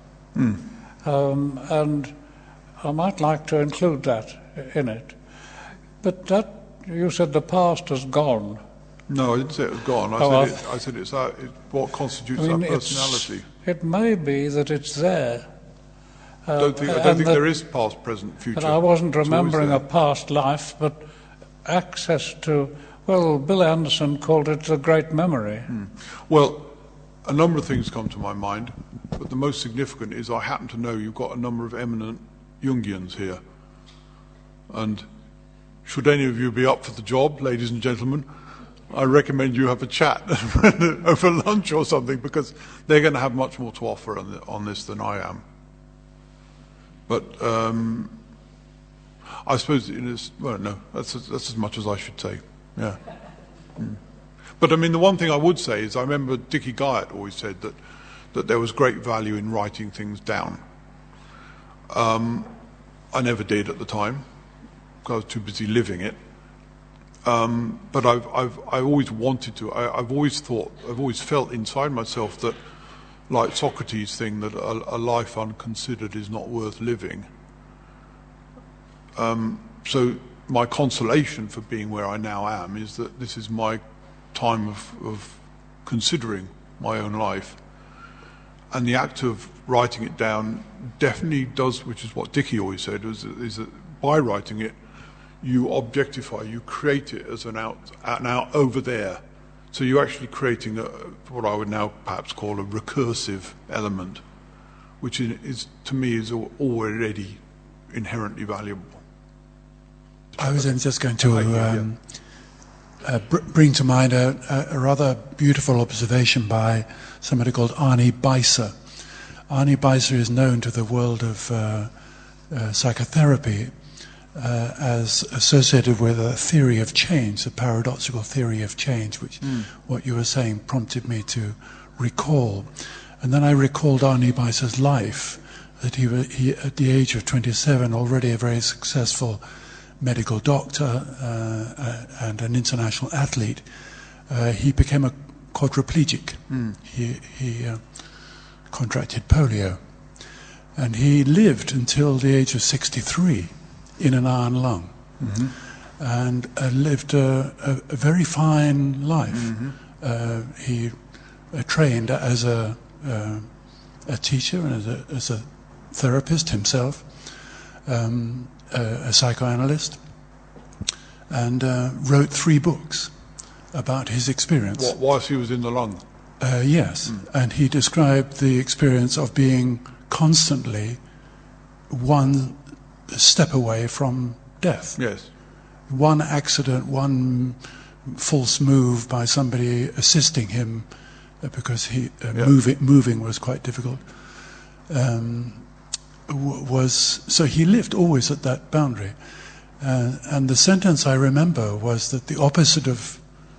C: and I might like to include that in it." But that, you said the past has gone.
B: No, I didn't say it was gone. I said it's what constitutes our personality.
C: It may be that it's there.
B: I don't think there is past, present, future.
C: But I wasn't remembering a past life, but access to, Bill Anderson called it the great memory.
B: Well, a number of things come to my mind, but the most significant is I happen to know you've got a number of eminent Jungians here. And should any of you be up for the job, ladies and gentlemen, I recommend you have a chat over lunch or something, because they're going to have much more to offer on this than I am. But I suppose that's as much as I should say. Yeah. But I mean, the one thing I would say is I remember Dickie Guyatt always said that there was great value in writing things down. I never did at the time because I was too busy living it. But I've always wanted to. I've always felt inside myself that, like Socrates' thing, that a life unconsidered is not worth living. So my consolation for being where I now am is that this is my time of considering my own life. And the act of writing it down definitely does, which is what Dickie always said, is that by writing it, you objectify, you create it as an out over there. So you're actually creating what I would now perhaps call a recursive element, which is to me is already inherently valuable.
F: I was just going to bring to mind a rather beautiful observation by somebody called Arnie Beiser. Arnie Beiser is known to the world of psychotherapy as associated with a theory of change, a paradoxical theory of change, which what you were saying prompted me to recall. And then I recalled Arnie Beiser's life, that he at the age of 27, already a very successful medical doctor and an international athlete, he became a quadriplegic. He contracted polio, and he lived until the age of 63 in an iron lung, and lived a very fine life. He trained as a a teacher and as a therapist himself, a psychoanalyst, and wrote 3 books about his experience.
B: Whilst he was in the lung?
F: Yes, and he described the experience of being constantly one step away from death.
B: Yes.
F: One accident, one false move by somebody assisting him because moving was quite difficult. So he lived always at that boundary. And the sentence I remember was that the opposite of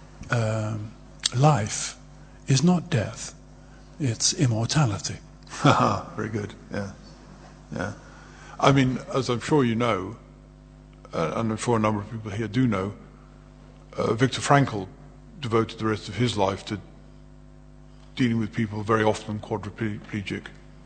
F: life is not death, it's immortality.
B: Very good, yeah. Yeah. I mean, as I'm sure you know, and I'm sure a number of people here do know, Viktor Frankl devoted the rest of his life to dealing with people very often quadriplegic.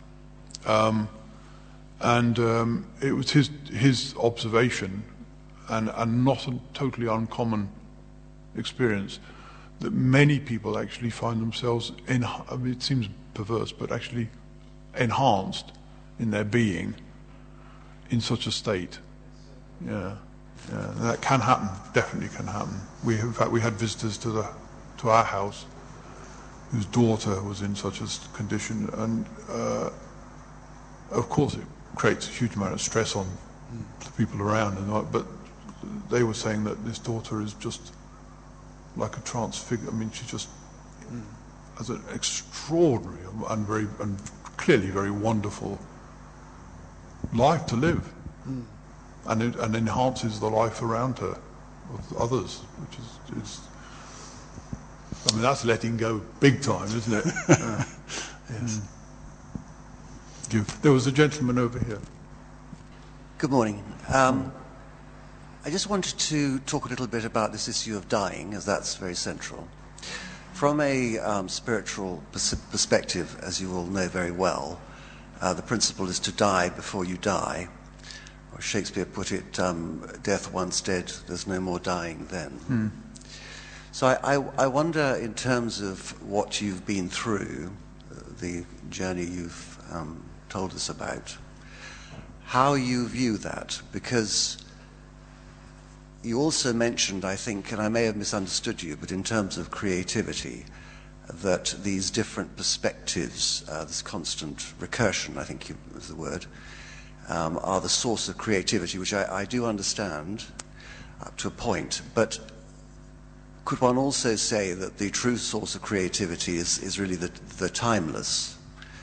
B: It was his observation, and not a totally uncommon experience, that many people actually find themselves, I mean, it seems perverse, but actually enhanced in their being in such a state. Yeah, yeah, that can happen. Definitely can happen. In fact, we had visitors to our house whose daughter was in such a condition, and of course it creates a huge amount of stress on the people around. But they were saying that this daughter is just like a transfigured. I mean, she just has an extraordinary and clearly very wonderful life to live, and it enhances the life around her of others, which is I mean, that's letting go big time, isn't it? Yes. There was a gentleman over here.
G: Good morning. I just wanted to talk a little bit about this issue of dying, as that's very central. From a spiritual perspective, as you all know very well, the principle is to die before you die. Or Shakespeare put it, death once dead, there's no more dying then. So I wonder, in terms of what you've been through, the journey you've told us about, how you view that, because you also mentioned, I think, and I may have misunderstood you, but in terms of creativity, that these different perspectives, this constant recursion, I think was the word, are the source of creativity, which I do understand up to a point. But could one also say that the true source of creativity is really the timeless,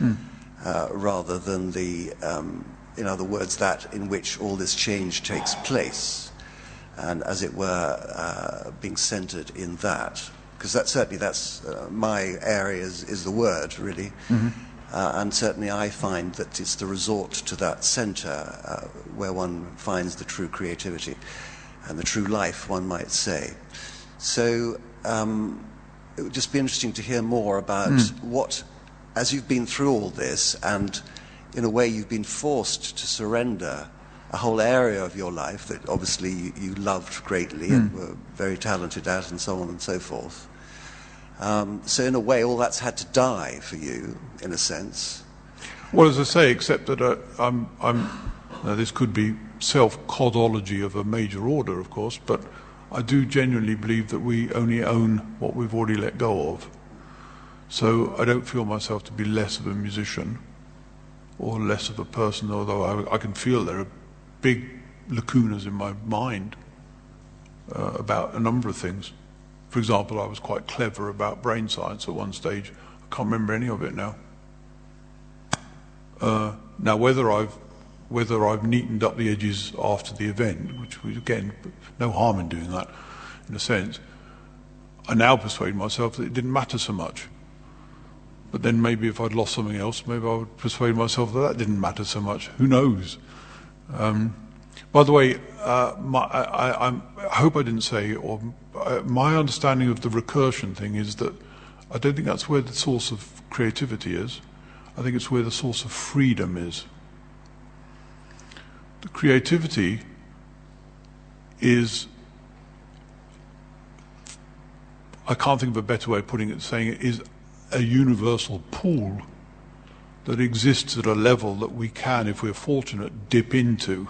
G: rather than the, in other words, that in which all this change takes place, and as it were, being centered in that? Because that's my area is the word, really. And certainly I find that it's the resort to that center where one finds the true creativity and the true life, one might say. So it would just be interesting to hear more about what, as you've been through all this, and in a way you've been forced to surrender a whole area of your life that obviously you loved greatly and were very talented at, and so on and so forth. So in a way, all that's had to die for you, in a sense.
B: Well, as I say, except that this could be self-codology of a major order, of course, but I do genuinely believe that we only own what we've already let go of. So I don't feel myself to be less of a musician or less of a person, although I can feel there are big lacunas in my mind about a number of things. For example, I was quite clever about brain science at one stage. I can't remember any of it now. Now, whether I've neatened up the edges after the event, which was, again, no harm in doing that, in a sense, I now persuade myself that it didn't matter so much. But then maybe if I'd lost something else, maybe I would persuade myself that that didn't matter so much. Who knows? By the way, I hope I didn't say, or my understanding of the recursion thing is that I don't think that's where the source of creativity is. I think it's where the source of freedom is. The creativity is, I can't think of a better way of putting it, saying it is a universal pool that exists at a level that we can, if we're fortunate, dip into.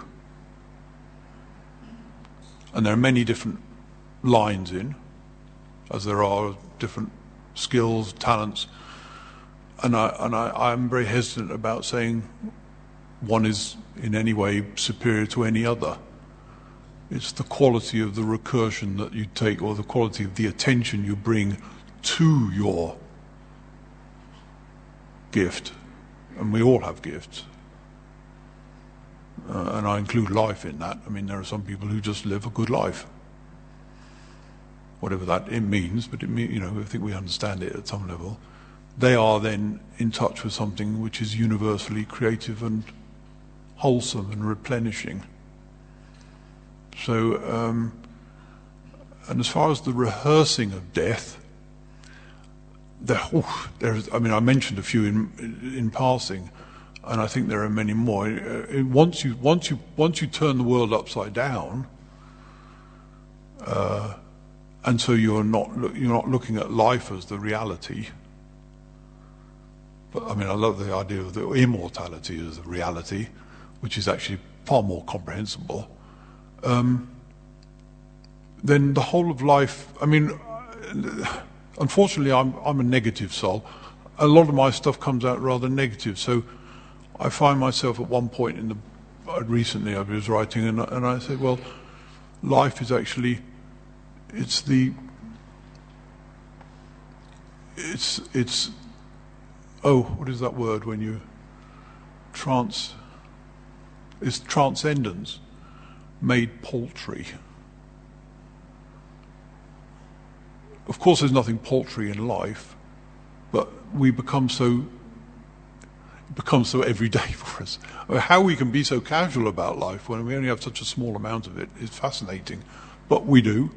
B: And there are many different lines in, as there are different skills, talents, and I'm very hesitant about saying one is in any way superior to any other. It's the quality of the recursion that you take, or the quality of the attention you bring to your gift. And we all have gifts. And I include life in that. I mean, there are some people who just live a good life. Whatever that it means, but it mean, I think we understand it at some level. They are then in touch with something which is universally creative and wholesome and replenishing. So, and as far as the rehearsing of death, I mentioned a few in passing, and I think there are many more. Once you turn the world upside down, and so you're not looking at life as the reality. But I mean, I love the idea of the immortality as a reality, which is actually far more comprehensible. Then the whole of life. I mean, unfortunately, I'm a negative soul. A lot of my stuff comes out rather negative. So I find myself at one point recently I was writing, and I said, well, life is actually. It's what is that word when you it's transcendence made paltry. Of course there's nothing paltry in life, but it becomes so everyday for us. How we can be so casual about life when we only have such a small amount of it is fascinating, but we do.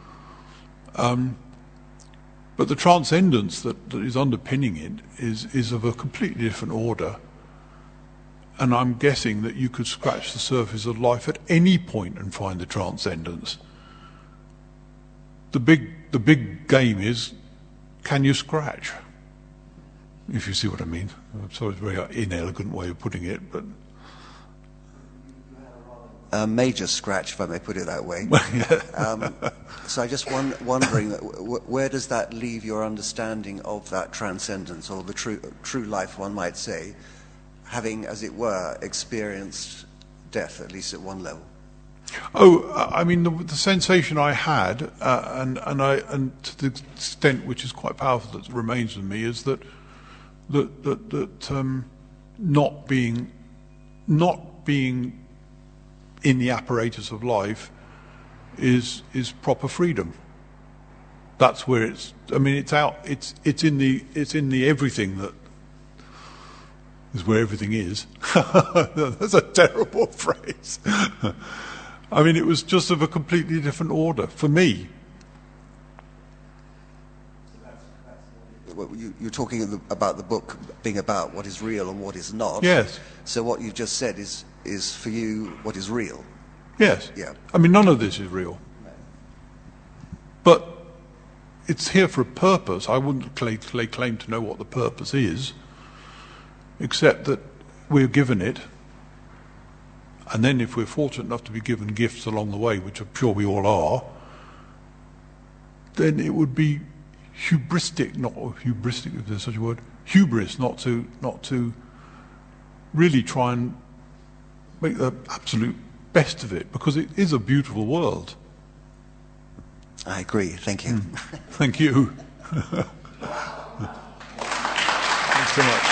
B: But the transcendence that is underpinning it is of a completely different order. And I'm guessing that you could scratch the surface of life at any point and find the transcendence. The big game is, can you scratch? If you see what I mean. I'm sorry, it's a very inelegant way of putting it, but...
G: A major scratch, if I may put it that way. So I just wondering, where does that leave your understanding of that transcendence, or the true life, one might say, having, as it were, experienced death, at least at one level?
B: I mean, the sensation I had, and to the extent which is quite powerful that remains with me, is that not being in the apparatus of life is proper freedom. That's where it's. I mean, it's out. It's in the everything that is where everything is. That's a terrible phrase. I mean, it was just of a completely different order for me.
G: You're talking about the book being about what is real and what is not.
B: Yes.
G: So what you've just said is for you what is real.
B: Yes.
G: Yeah.
B: I mean, none of this is real. But it's here for a purpose. I wouldn't lay claim to know what the purpose is, except that we're given it. And then if we're fortunate enough to be given gifts along the way, which I'm sure we all are, then it would be hubristic, if there's such a word, hubris, not to really try and make the absolute best of it, because it is a beautiful world.
G: I agree. Thank you.
B: Thank you. Thanks so much.